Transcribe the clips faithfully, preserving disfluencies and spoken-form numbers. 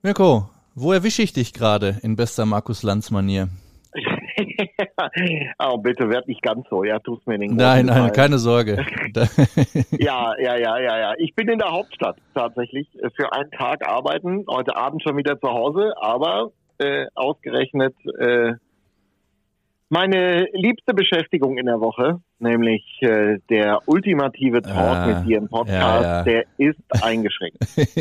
Mirko, wo erwische ich dich gerade in bester Markus-Lanz-Manier? Oh, bitte, werd nicht ganz so, ja, tust mir den Nein, nein, Gefallen. keine Sorge. Ja, ja, ja, ja, ja. Ich bin in der Hauptstadt tatsächlich für einen Tag arbeiten, heute Abend schon wieder zu Hause, aber äh, ausgerechnet äh, meine liebste Beschäftigung in der Woche, nämlich äh, der ultimative Talk Ah, mit dir im Podcast, ja, ja. der ist eingeschränkt.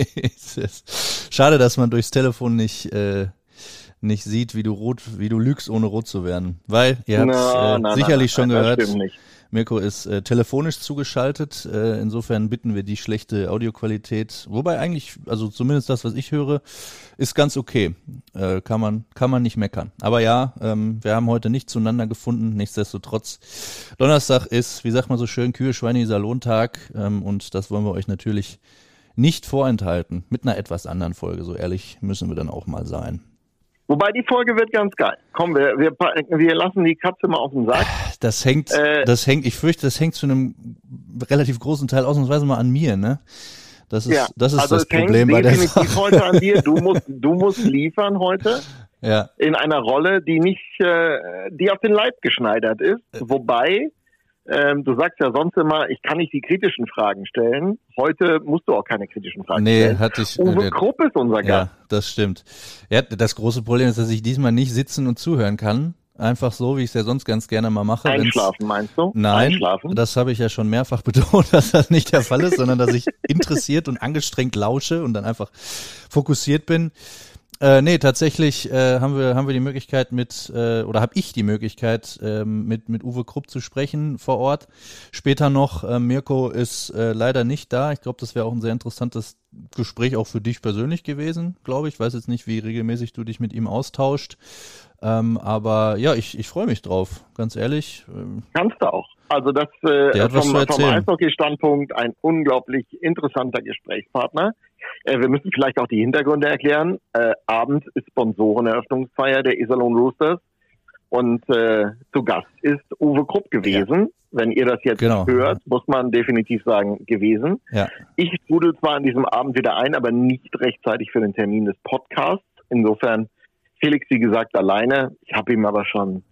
Schade, dass man durchs Telefon nicht äh, nicht sieht, wie du rot, wie du lügst, ohne rot zu werden. Weil, ihr habt Na, äh, na, sicherlich na, na, schon das gehört, stimmt nicht. Mirko ist äh, telefonisch zugeschaltet. Äh, insofern bitten wir die schlechte Audioqualität. Wobei eigentlich, also zumindest das, was ich höre, ist ganz okay. Äh, kann man kann man nicht meckern. Aber ja, ähm, wir haben heute nicht zueinander gefunden. Nichtsdestotrotz, Donnerstag ist, wie sagt man so schön, Kühe, Schweine, Salontag. Ähm, und das wollen wir euch natürlich nicht vorenthalten. Mit einer etwas anderen Folge. So ehrlich müssen wir dann auch mal sein. Wobei die Folge wird ganz geil. Komm, wir, wir, wir lassen die Katze mal auf den Sack. Das hängt, Äh, das hängt, ich fürchte, das hängt zu einem relativ großen Teil ausnahmsweise mal an mir, ne? Das ist, Ja, das ist also das es hängt Problem bei der definitiv Sache. heute an dir. Du musst, du musst liefern heute Ja, in einer Rolle, die nicht, äh, die auf den Leib geschneidert ist. Wobei, ähm, du sagst ja sonst immer, ich kann nicht die kritischen Fragen stellen. Heute musst du auch keine kritischen Fragen nee, stellen. hatte ich. Uwe äh, Krupp ist unser Gast. Ja, das stimmt. Ja, das große Problem ist, dass ich diesmal nicht sitzen und zuhören kann. Einfach so, wie ich es ja sonst ganz gerne mal mache. wenn's- Einschlafen meinst du? Nein, Einschlafen? das habe ich ja schon mehrfach betont, dass das nicht der Fall ist, sondern dass ich interessiert und angestrengt lausche und dann einfach fokussiert bin. Äh, nee, tatsächlich äh, haben wir haben wir die Möglichkeit mit äh, oder habe ich die Möglichkeit ähm, mit mit Uwe Krupp zu sprechen vor Ort. Später noch äh, Mirko ist äh, leider nicht da. Ich glaube, das wäre auch ein sehr interessantes Gespräch auch für dich persönlich gewesen, glaube ich. Ich weiß jetzt nicht, wie regelmäßig du dich mit ihm austauscht. Ähm, aber ja, ich ich freue mich drauf, ganz ehrlich. Ähm, Kannst du auch. Also das äh, Der hat was vom, zu vom erzählen. Eishockey-Standpunkt ein unglaublich interessanter Gesprächspartner. Äh, wir müssen vielleicht auch die Hintergründe erklären. Äh, abends ist Sponsoreneröffnungsfeier der Iserlohn Roosters und äh, zu Gast ist Uwe Krupp gewesen. Wenn ihr das jetzt Genau. hört, muss man definitiv sagen, gewesen. ja, Ich trudel zwar an diesem Abend wieder ein, aber nicht rechtzeitig für den Termin des Podcasts. Insofern Felix, wie gesagt, alleine. Ich habe ihm aber schon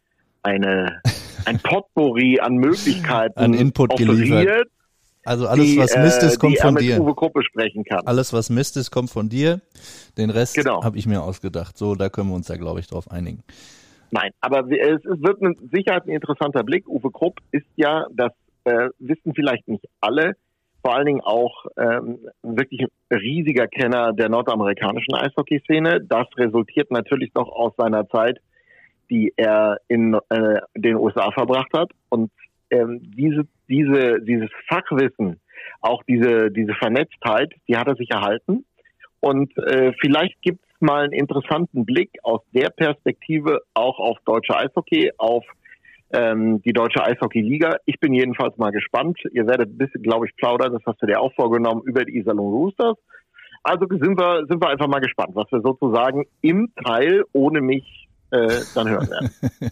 eine ein Potpourri an Möglichkeiten An Input geliefert. offeriert, also alles, die, was Mist ist, äh, kommt die er von mit dir. Uwe Krupp besprechen kann. Alles, was Mist ist, kommt von dir. Den Rest Genau. habe ich mir ausgedacht. So, da können wir uns ja, glaube ich, drauf einigen. Nein, aber es, es wird mit Sicherheit ein interessanter Blick. Uwe Krupp ist ja, das äh, wissen vielleicht nicht alle, vor allen Dingen auch ähm, wirklich ein riesiger Kenner der nordamerikanischen Eishockeyszene. Das resultiert natürlich noch aus seiner Zeit, die er in äh, den U S A verbracht hat. Und ähm, diese, diese, dieses Fachwissen, auch diese, diese Vernetztheit, die hat er sich erhalten. Und äh, vielleicht gibt es mal einen interessanten Blick aus der Perspektive auch auf deutsche Eishockey, auf ähm, die deutsche Eishockey-Liga. Ich bin jedenfalls mal gespannt. Ihr werdet ein bisschen, glaube ich, plaudern, das hast du dir auch vorgenommen, über die Iserlohn Roosters. Also sind wir, sind wir einfach mal gespannt, was wir sozusagen im Teil ohne mich äh, dann hören werden.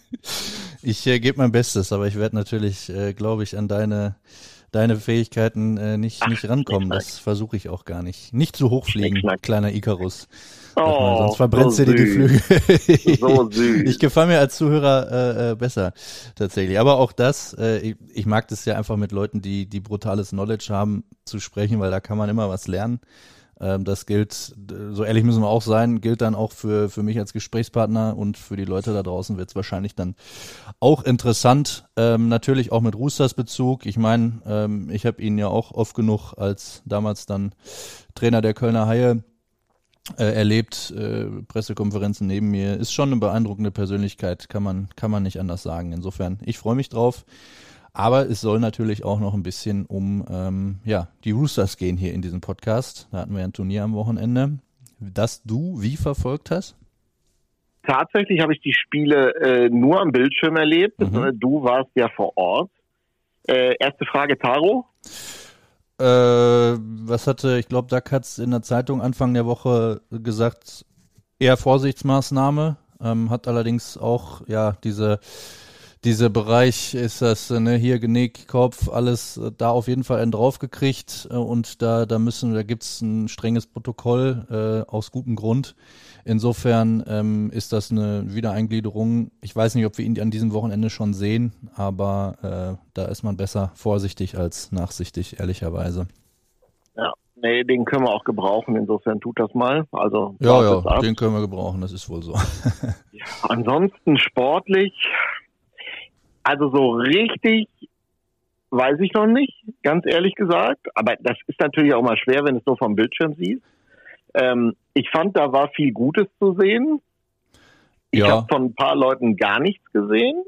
Ich äh, gebe mein Bestes, aber ich werde natürlich, äh, glaube ich, an deine deine Fähigkeiten äh, nicht Ach, nicht rankommen. Schnickschnack. Das versuche ich auch gar nicht. Nicht zu hoch fliegen, Schnickschnack. kleiner Icarus. Sag mal, Oh, sonst verbrennst so du dir die süß. Flügel. So süß. Ich gefalle mir als Zuhörer äh, äh, besser, tatsächlich. Aber auch das, äh, ich, ich mag das ja einfach mit Leuten, die die brutales Knowledge haben, zu sprechen, weil da kann man immer was lernen. Ähm, das gilt, so ehrlich müssen wir auch sein, gilt dann auch für für mich als Gesprächspartner und für die Leute da draußen wird es wahrscheinlich dann auch interessant. Ähm, natürlich auch mit Roosters Bezug. Ich meine, ähm, ich habe ihn ja auch oft genug als damals dann Trainer der Kölner Haie äh, erlebt, äh, Pressekonferenzen neben mir. Ist schon eine beeindruckende Persönlichkeit, kann man kann man nicht anders sagen. Insofern, ich freue mich drauf. Aber es soll natürlich auch noch ein bisschen um ähm, ja die Roosters gehen hier in diesem Podcast. Da hatten wir ein Turnier am Wochenende, das du wie verfolgt hast? Tatsächlich habe ich die Spiele äh, nur am Bildschirm erlebt. Mhm. Du warst ja vor Ort. Äh, erste Frage, Taro. Äh, was hatte, ich glaube, Doug hat's in der Zeitung Anfang der Woche gesagt, eher Vorsichtsmaßnahme, ähm, hat allerdings auch ja diese dieser Bereich ist das, ne, hier Genick, Kopf, alles äh, da auf jeden Fall einen draufgekriegt äh, und da, da müssen, da gibt's ein strenges Protokoll äh, aus gutem Grund. Insofern ähm, ist das eine Wiedereingliederung. Ich weiß nicht, ob wir ihn an diesem Wochenende schon sehen, aber äh, da ist man besser vorsichtig als nachsichtig, ehrlicherweise. Ja, nee, den können wir auch gebrauchen. Insofern tut das mal. Also ja, ja, den können wir gebrauchen. Das ist wohl so. Ja, ansonsten sportlich, also so richtig weiß ich noch nicht, ganz ehrlich gesagt. Aber das ist natürlich auch mal schwer, wenn du es so vom Bildschirm siehst. Ähm, ich fand, da war viel Gutes zu sehen. Ich ja. habe von ein paar Leuten gar nichts gesehen.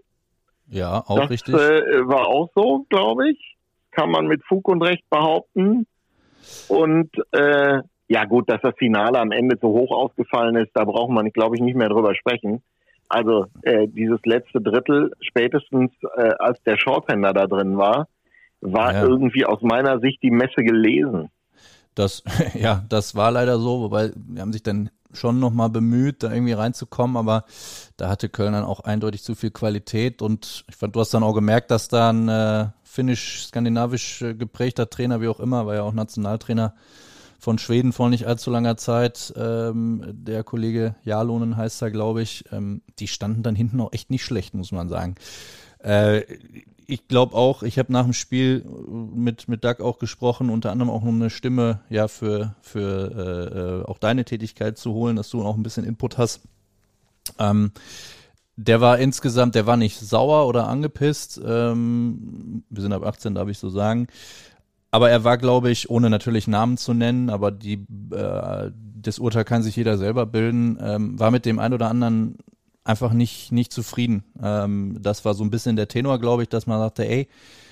Ja, auch das, richtig. Das äh, war auch so, glaube ich. Kann man mit Fug und Recht behaupten. Und äh, ja gut, dass das Finale am Ende so hoch ausgefallen ist, da braucht man, glaube ich, nicht mehr drüber sprechen. Also äh, dieses letzte Drittel, spätestens äh, als der Shorthander da drin war, war ja. irgendwie aus meiner Sicht die Messe gelesen. Das, ja, das war leider so, wobei wir haben sich dann schon nochmal bemüht, da irgendwie reinzukommen, aber da hatte Köln dann auch eindeutig zu viel Qualität und ich fand, du hast dann auch gemerkt, dass da ein äh, finnisch-skandinavisch äh, geprägter Trainer, wie auch immer, war ja auch Nationaltrainer von Schweden vor nicht allzu langer Zeit, ähm, der Kollege Jalonen heißt er, glaube ich, ähm, die standen dann hinten auch echt nicht schlecht, muss man sagen. Äh, ich glaube auch, ich habe nach dem Spiel mit mit Doug auch gesprochen, unter anderem auch um eine Stimme ja für für äh, auch deine Tätigkeit zu holen, dass du auch ein bisschen Input hast. Ähm, der war insgesamt, der war nicht sauer oder angepisst. Ähm, wir sind ab achtzehn, darf ich so sagen. Aber er war, glaube ich, ohne natürlich Namen zu nennen, aber die äh, das Urteil kann sich jeder selber bilden, ähm, war mit dem ein oder anderen einfach nicht nicht zufrieden. Ähm, das war so ein bisschen der Tenor, glaube ich, dass man sagte, ey,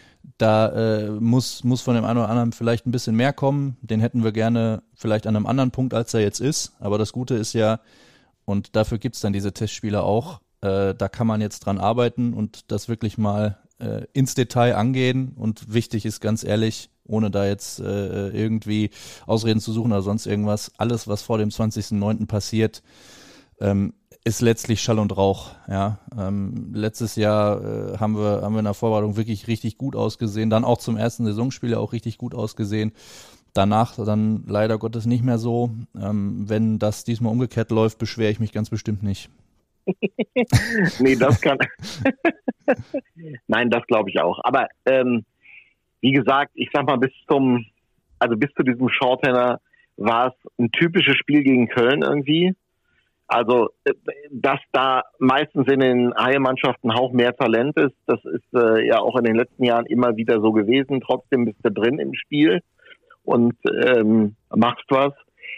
da äh, muss muss von dem einen oder anderen vielleicht ein bisschen mehr kommen. Den hätten wir gerne vielleicht an einem anderen Punkt, als er jetzt ist. Aber das Gute ist ja, und dafür gibt's dann diese Testspiele auch, äh, da kann man jetzt dran arbeiten und das wirklich mal äh, ins Detail angehen. Und wichtig ist ganz ehrlich, ohne da jetzt äh, irgendwie Ausreden zu suchen oder sonst irgendwas, alles, was vor dem zwanzigsten neunten passiert, ähm, ist letztlich Schall und Rauch. Ja, ähm, letztes Jahr äh, haben wir haben wir in der Vorbereitung wirklich richtig gut ausgesehen, dann auch zum ersten Saisonspiel ja auch richtig gut ausgesehen. Danach dann leider Gottes nicht mehr so. Ähm, wenn das diesmal umgekehrt läuft, beschwere ich mich ganz bestimmt nicht. Nee, das kann. Nein, das glaube ich auch. Aber ähm, wie gesagt, ich sag mal, bis zum, also bis zu diesem Shorthander war es ein typisches Spiel gegen Köln irgendwie. Also, dass da meistens in den Haie-Mannschaften Hauch mehr Talent ist, das ist äh, ja auch in den letzten Jahren immer wieder so gewesen. Trotzdem bist du drin im Spiel und ähm, machst was.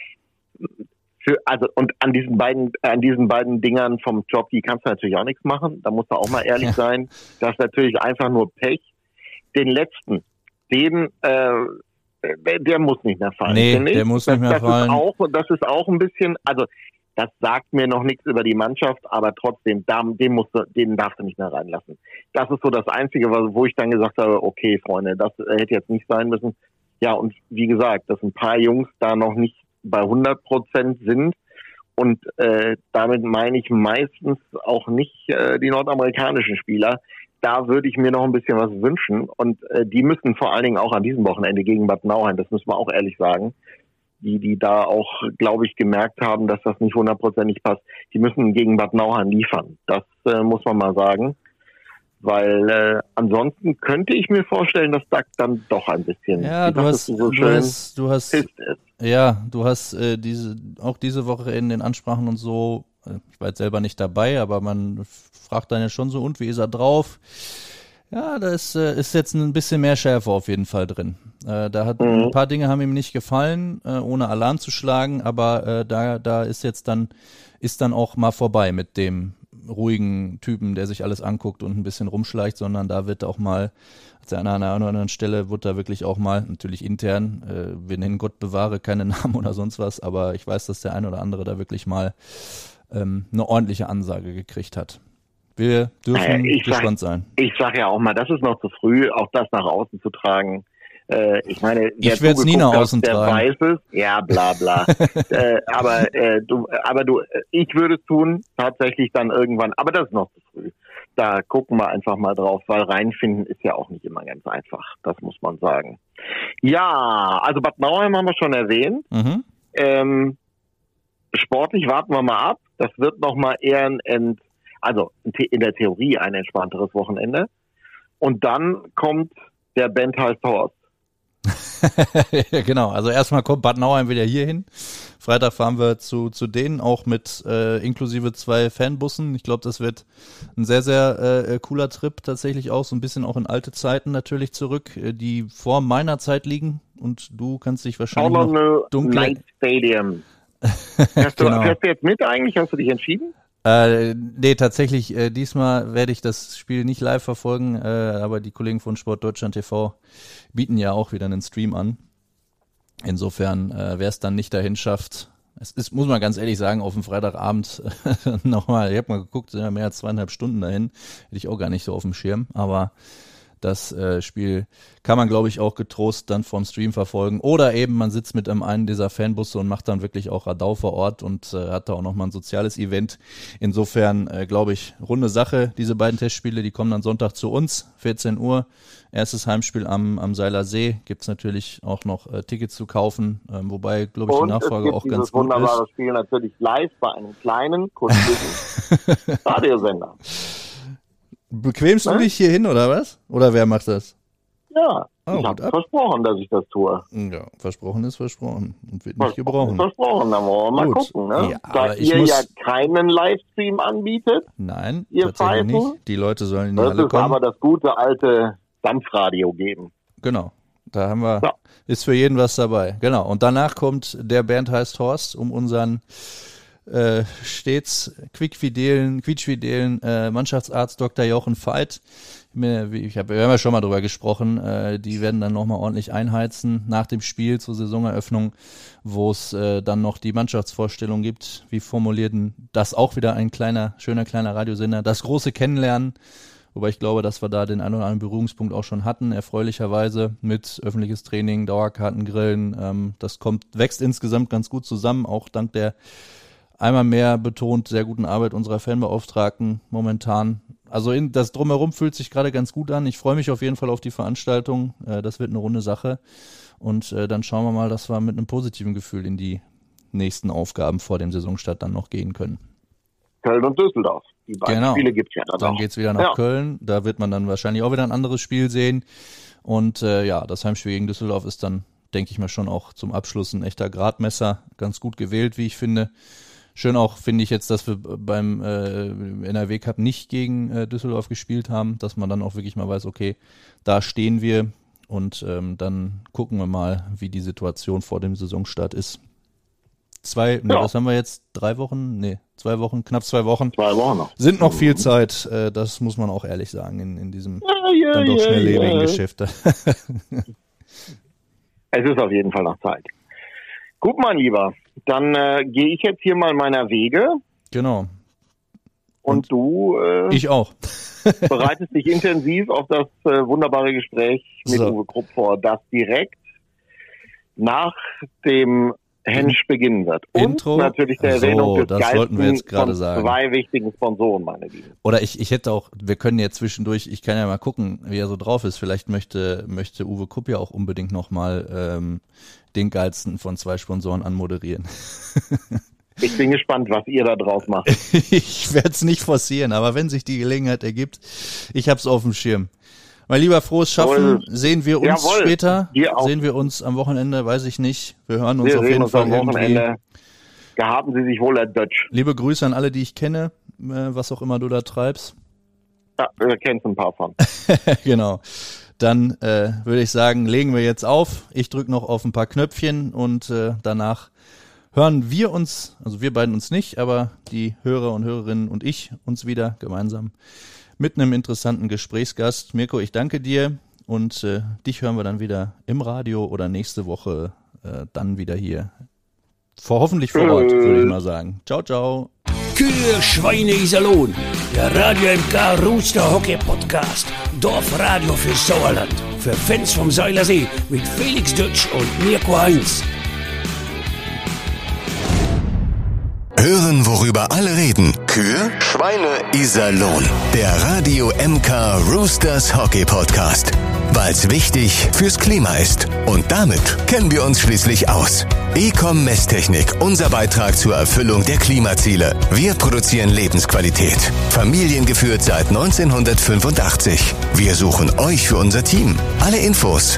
Für, also und an diesen beiden, an diesen beiden Dingern vom Job, die kannst du natürlich auch nichts machen. Da musst du auch mal ehrlich ja. sein. Das ist natürlich einfach nur Pech. Den letzten, den äh, der, der muss nicht mehr fallen. Nee, der muss nicht mehr das, das fallen. Ist auch, das ist auch ein bisschen, also das sagt mir noch nichts über die Mannschaft, aber trotzdem, den, musst du, den darfst du nicht mehr reinlassen. Das ist so das Einzige, wo ich dann gesagt habe, okay, Freunde, das hätte jetzt nicht sein müssen. Ja, und wie gesagt, dass ein paar Jungs da noch nicht bei hundert Prozent sind. Und äh, damit meine ich meistens auch nicht äh, die nordamerikanischen Spieler. Da würde ich mir noch ein bisschen was wünschen. Und äh, die müssen vor allen Dingen auch an diesem Wochenende gegen Bad Nauheim, das müssen wir auch ehrlich sagen, die, die da auch, glaube ich, gemerkt haben, dass das nicht hundertprozentig passt, die müssen gegen Bad Nauheim liefern. Das äh, muss man mal sagen. Weil äh, ansonsten könnte ich mir vorstellen, dass Doug dann doch ein bisschen, ja, du hast, so du schön hast, du hast, ja, du hast äh, diese, auch diese Woche in den Ansprachen und so, äh, ich war jetzt selber nicht dabei, aber man fragt dann ja schon so, und wie ist er drauf? Ja, da ist, äh, ist jetzt ein bisschen mehr Schärfe auf jeden Fall drin. Äh, da hat mhm. ein paar Dinge haben ihm nicht gefallen, äh, ohne Alarm zu schlagen, aber äh, da, da ist jetzt dann, ist dann auch mal vorbei mit dem ruhigen Typen, der sich alles anguckt und ein bisschen rumschleicht, sondern da wird auch mal, an einer, an einer anderen Stelle wird da wirklich auch mal, natürlich intern, äh, wir nennen Gott bewahre keine Namen oder sonst was, aber ich weiß, dass der eine oder andere da wirklich mal ähm, eine ordentliche Ansage gekriegt hat. Wir dürfen naja, gespannt sag, sein. Ich sage ja auch mal, das ist noch zu früh, auch das nach außen zu tragen. Äh, ich meine, ich werde es nie nach außen der tragen. Weiß es, ja, bla bla. äh, aber äh, du, aber du, ich würde es tun, tatsächlich dann irgendwann. Aber das ist noch zu früh. da gucken wir einfach mal drauf, weil reinfinden ist ja auch nicht immer ganz einfach. Das muss man sagen. Ja, also Bad Nauheim haben wir schon erwähnt. Mhm. Ähm, sportlich warten wir mal ab. Das wird nochmal eher ein, Ent, also in der Theorie ein entspannteres Wochenende. Und dann kommt der Band heißt Horst. Genau, also erstmal kommt Bad Nauheim wieder hier hin. Freitag fahren wir zu, zu denen, auch mit äh, inklusive zwei Fanbussen. Ich glaube, das wird ein sehr, sehr äh, cooler Trip tatsächlich auch, so ein bisschen auch in alte Zeiten natürlich zurück, äh, die vor meiner Zeit liegen. Und du kannst dich wahrscheinlich noch dunkel... Night Stadium. Hast du, genau. Fährst du jetzt mit eigentlich? Hast du dich entschieden? Äh, nee, tatsächlich, äh, diesmal werde ich das Spiel nicht live verfolgen, äh, aber die Kollegen von Sport Deutschland T V bieten ja auch wieder einen Stream an. Insofern, äh, wer es dann nicht dahin schafft, es ist, muss man ganz ehrlich sagen, auf dem Freitagabend nochmal, ich habe mal geguckt, sind ja mehr als zweieinhalb Stunden dahin, hätte ich auch gar nicht so auf dem Schirm, aber das äh, Spiel kann man, glaube ich, auch getrost dann vom Stream verfolgen. Oder eben man sitzt mit einem dieser Fanbusse und macht dann wirklich auch Radau vor Ort und äh, hat da auch nochmal ein soziales Event. Insofern, äh, glaube ich, runde Sache. Diese beiden Testspiele, die kommen dann Sonntag zu uns, vierzehn Uhr. Erstes Heimspiel am, am Seiler See. Gibt's natürlich auch noch äh, Tickets zu kaufen, ähm, wobei, glaube ich, die Nachfrage auch ganz gut ist. Und dieses wunderbare Spiel natürlich live bei einem kleinen, kurzfristigen Radiosender. Bequemst du dich hier hin, oder was? Oder wer macht das? Ja, oh, ich habe versprochen, dass ich das tue. Ja, versprochen ist versprochen und wird nicht gebrochen. Versprochen, dann wollen wir mal gut. gucken. Ne? Ja, da ihr ja keinen Livestream anbietet, nein, ihr tatsächlich Pfeifen, nicht. Die Leute sollen nicht alle alle kommen. Aber das gute alte Dampfradio geben. Genau, da haben wir, ja. ist für jeden was dabei. Genau, und danach kommt der Band heißt Horst, um unseren Äh, stets quickfidelen, quietschfidelen äh, Mannschaftsarzt Doktor Jochen Veit. Ich hab, wir haben ja schon mal drüber gesprochen, äh, die werden dann nochmal ordentlich einheizen nach dem Spiel zur Saisoneröffnung, wo es äh, dann noch die Mannschaftsvorstellung gibt. Wie formulierten das auch wieder ein kleiner, schöner kleiner Radiosender. Das große Kennenlernen, wobei ich glaube, dass wir da den einen oder anderen Berührungspunkt auch schon hatten, erfreulicherweise mit öffentliches Training, Dauerkarten, Grillen. Ähm, das kommt, wächst insgesamt ganz gut zusammen, auch dank der einmal mehr betont sehr guten Arbeit unserer Fanbeauftragten momentan. Also in, das Drumherum fühlt sich gerade ganz gut an. Ich freue mich auf jeden Fall auf die Veranstaltung. Äh, das wird eine runde Sache. Und äh, dann schauen wir mal, dass wir mit einem positiven Gefühl in die nächsten Aufgaben vor dem Saisonstart dann noch gehen können. Köln und Düsseldorf. Die beiden genau. Spiele gibt's ja dann Dann noch. geht's wieder nach ja. Köln. Da wird man dann wahrscheinlich auch wieder ein anderes Spiel sehen. Und äh, ja, das Heimspiel gegen Düsseldorf ist dann, denke ich mal, schon auch zum Abschluss ein echter Gradmesser. Ganz gut gewählt, wie ich finde. Schön auch, finde ich jetzt, dass wir beim äh, N R W Cup nicht gegen äh, Düsseldorf gespielt haben, dass man dann auch wirklich mal weiß, okay, da stehen wir und ähm, dann gucken wir mal, wie die Situation vor dem Saisonstart ist. Zwei, ne, ja. was haben wir jetzt? Drei Wochen? Nee, zwei Wochen, knapp zwei Wochen. Zwei Wochen noch. Sind noch viel Zeit, äh, das muss man auch ehrlich sagen, in, in diesem ja, ja, dann doch ja, schnelllebigen ja. Geschäft. Es ist auf jeden Fall noch Zeit. Gut, mein Lieber, dann äh, gehe ich jetzt hier mal meiner Wege. Genau. Und, und du äh, ich auch. bereitest dich intensiv auf das äh, wunderbare Gespräch mit so. Uwe Krupp vor, das direkt nach dem Hensch beginnen wird. Und Intro? natürlich der Erwähnung so, des das wollten wir jetzt gerade von sagen. Zwei wichtigen Sponsoren, meine Lieben. Oder ich, ich hätte auch, wir können ja zwischendurch, ich kann ja mal gucken, wie er so drauf ist. Vielleicht möchte, möchte Uwe Krupp ja auch unbedingt nochmal ähm, den geilsten von zwei Sponsoren anmoderieren. Ich bin gespannt, was ihr da draus macht. Ich werde es nicht forcieren, aber wenn sich die Gelegenheit ergibt, ich hab's auf dem Schirm. Mein lieber, frohes Schaffen, Jawohl. sehen wir uns Jawohl. später, Dir auch. sehen wir uns am Wochenende, weiß ich nicht. Wir hören uns Wir auf sehen jeden uns Fall am Wochenende. irgendwie. Gehaben Sie sich wohl, Herr Dötsch. Liebe Grüße an alle, die ich kenne, äh, was auch immer du da treibst. Ja, wir kennen ein paar von. Genau. Dann äh, würde ich sagen, legen wir jetzt auf. Ich drücke noch auf ein paar Knöpfchen und äh, danach hören wir uns, also wir beiden uns nicht, aber die Hörer und Hörerinnen und ich uns wieder gemeinsam mit einem interessanten Gesprächsgast. Mirko, ich danke dir und äh, dich hören wir dann wieder im Radio oder nächste Woche äh, dann wieder hier. Vor, hoffentlich vor Ort, würde ich mal sagen. Ciao, ciao. Kühe, Schweine, Iserlohn. Der Radio M K Rooster Hockey Podcast. Dorfradio für Sauerland. Für Fans vom Seiler See mit Felix Dötsch und Mirko Heinz. Hören, worüber alle reden. Kühe, Schweine, Iserlohn. Der Radio M K Roosters Hockey Podcast. Weil's wichtig fürs Klima ist. Und damit kennen wir uns schließlich aus. Ecom Messtechnik, unser Beitrag zur Erfüllung der Klimaziele. Wir produzieren Lebensqualität. Familiengeführt seit neunzehnhundertfünfundachtzig. Wir suchen euch für unser Team. Alle Infos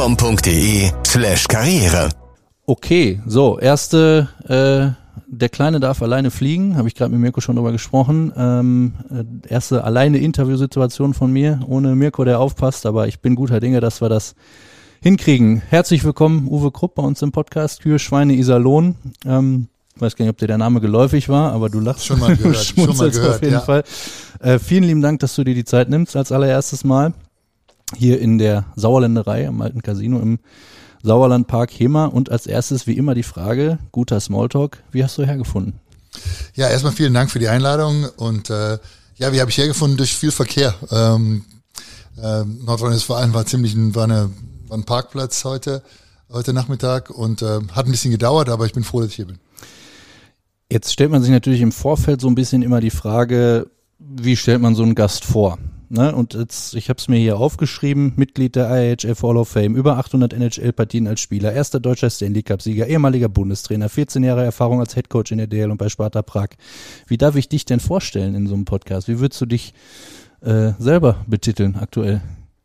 ecom.de slash Karriere. Okay, so, erste, äh, der Kleine darf alleine fliegen, habe ich gerade mit Mirko schon drüber gesprochen. Ähm, äh, erste alleine Interviewsituation von mir, ohne Mirko, der aufpasst, aber ich bin guter Dinge, dass wir das hinkriegen. Herzlich willkommen, Uwe Krupp, bei uns im Podcast Kühe, Schweine, Iserlohn. Ähm, ich weiß gar nicht, ob dir der Name geläufig war, aber du lachst. Schon mal gehört, schon mal gehört, auf jeden ja. Fall. Äh, vielen lieben Dank, dass du dir die Zeit nimmst als allererstes Mal hier in der Sauerländerei am alten Casino im Sauerlandpark Hema. Und als erstes wie immer die Frage, guter Smalltalk, wie hast du hergefunden? Ja, erstmal vielen Dank für die Einladung und äh, ja, wie habe ich hergefunden? Durch viel Verkehr. Ähm, äh, Nordrhein-Westfalen war ziemlich ein, war, eine, war ein Parkplatz heute, heute Nachmittag und äh, hat ein bisschen gedauert, aber ich bin froh, dass ich hier bin. Jetzt stellt man sich natürlich im Vorfeld so ein bisschen immer die Frage, wie stellt man so einen Gast vor? Ne, und jetzt, ich habe es mir hier aufgeschrieben, Mitglied der I H F Hall of Fame, über achthundert N H L-Partien als Spieler, erster deutscher Stanley Cup-Sieger, ehemaliger Bundestrainer, vierzehn Jahre Erfahrung als Headcoach in der D L und bei Sparta Prag. Wie darf ich dich denn vorstellen in so einem Podcast? Wie würdest du dich äh, selber betiteln aktuell?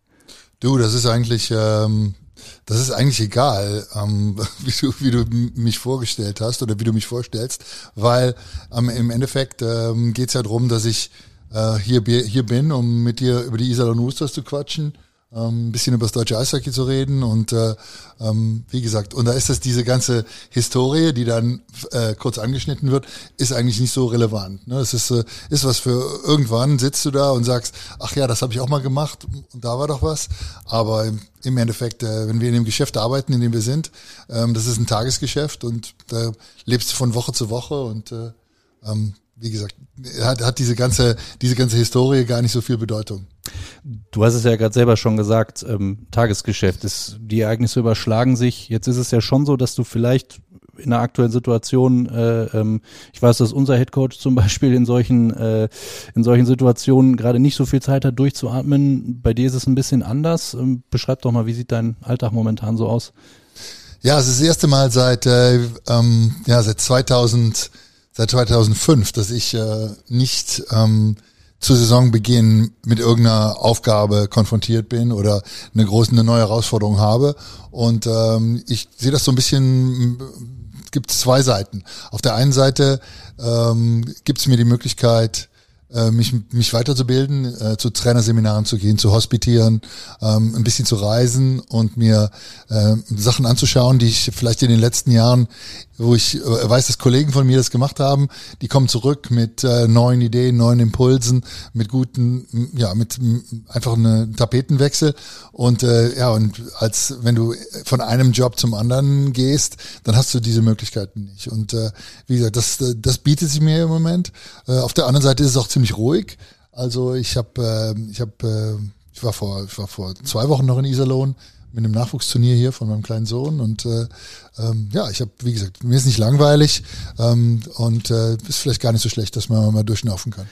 Du, das ist eigentlich, ähm, das ist eigentlich egal, ähm, wie du, wie du mich vorgestellt hast oder wie du mich vorstellst, weil ähm, im Endeffekt ähm, geht es ja darum, dass ich Hier, hier bin, um mit dir über die Iserlohn Roosters zu quatschen, ähm, ein bisschen über das deutsche Eishockey zu reden und äh, ähm, wie gesagt, und da ist das diese ganze Historie, die dann äh, kurz angeschnitten wird, ist eigentlich nicht so relevant. Ne? Es ist, äh, ist was für irgendwann, sitzt du da und sagst, ach ja, das habe ich auch mal gemacht und da war doch was, aber im, im Endeffekt, äh, wenn wir in dem Geschäft arbeiten, in dem wir sind, ähm, das ist ein Tagesgeschäft und da lebst du von Woche zu Woche und äh, ähm, wie gesagt, hat, hat diese ganze diese ganze Historie gar nicht so viel Bedeutung. Du hast es ja gerade selber schon gesagt, ähm, Tagesgeschäft ist, die Ereignisse überschlagen sich. Jetzt ist es ja schon so, dass du vielleicht in der aktuellen Situation, äh, ähm, ich weiß, dass unser Headcoach zum Beispiel in solchen äh, in solchen Situationen gerade nicht so viel Zeit hat, durchzuatmen. Bei dir ist es ein bisschen anders. Ähm, beschreib doch mal, wie sieht dein Alltag momentan so aus? Ja, es ist das erste Mal seit äh, ähm, ja seit zweitausend Seit zweitausendfünf, dass ich äh, nicht ähm, zu Saisonbeginn mit irgendeiner Aufgabe konfrontiert bin oder eine große, eine neue Herausforderung habe. Und ähm, ich sehe das so ein bisschen, es gibt zwei Seiten. Auf der einen Seite ähm, gibt es mir die Möglichkeit, äh, mich mich weiterzubilden, äh, zu Trainerseminaren zu gehen, zu hospitieren, ähm, ein bisschen zu reisen und mir äh, Sachen anzuschauen, die ich vielleicht in den letzten Jahren, wo ich äh, weiß, dass Kollegen von mir das gemacht haben, die kommen zurück mit äh, neuen Ideen, neuen Impulsen, mit guten, ja, mit m, einfach einem Tapetenwechsel und äh, ja, und als wenn du von einem Job zum anderen gehst, dann hast du diese Möglichkeiten nicht und äh, wie gesagt, das das bietet sich mir im Moment. Äh, auf der anderen Seite ist es auch ziemlich ruhig. Also ich habe, äh, ich habe, äh, ich war vor, ich war vor zwei Wochen noch in Iserlohn mit einem Nachwuchsturnier hier von meinem kleinen Sohn und äh, ähm, ja, ich habe, wie gesagt, mir ist nicht langweilig ähm, und äh, ist vielleicht gar nicht so schlecht, dass man mal durchschnaufen kann.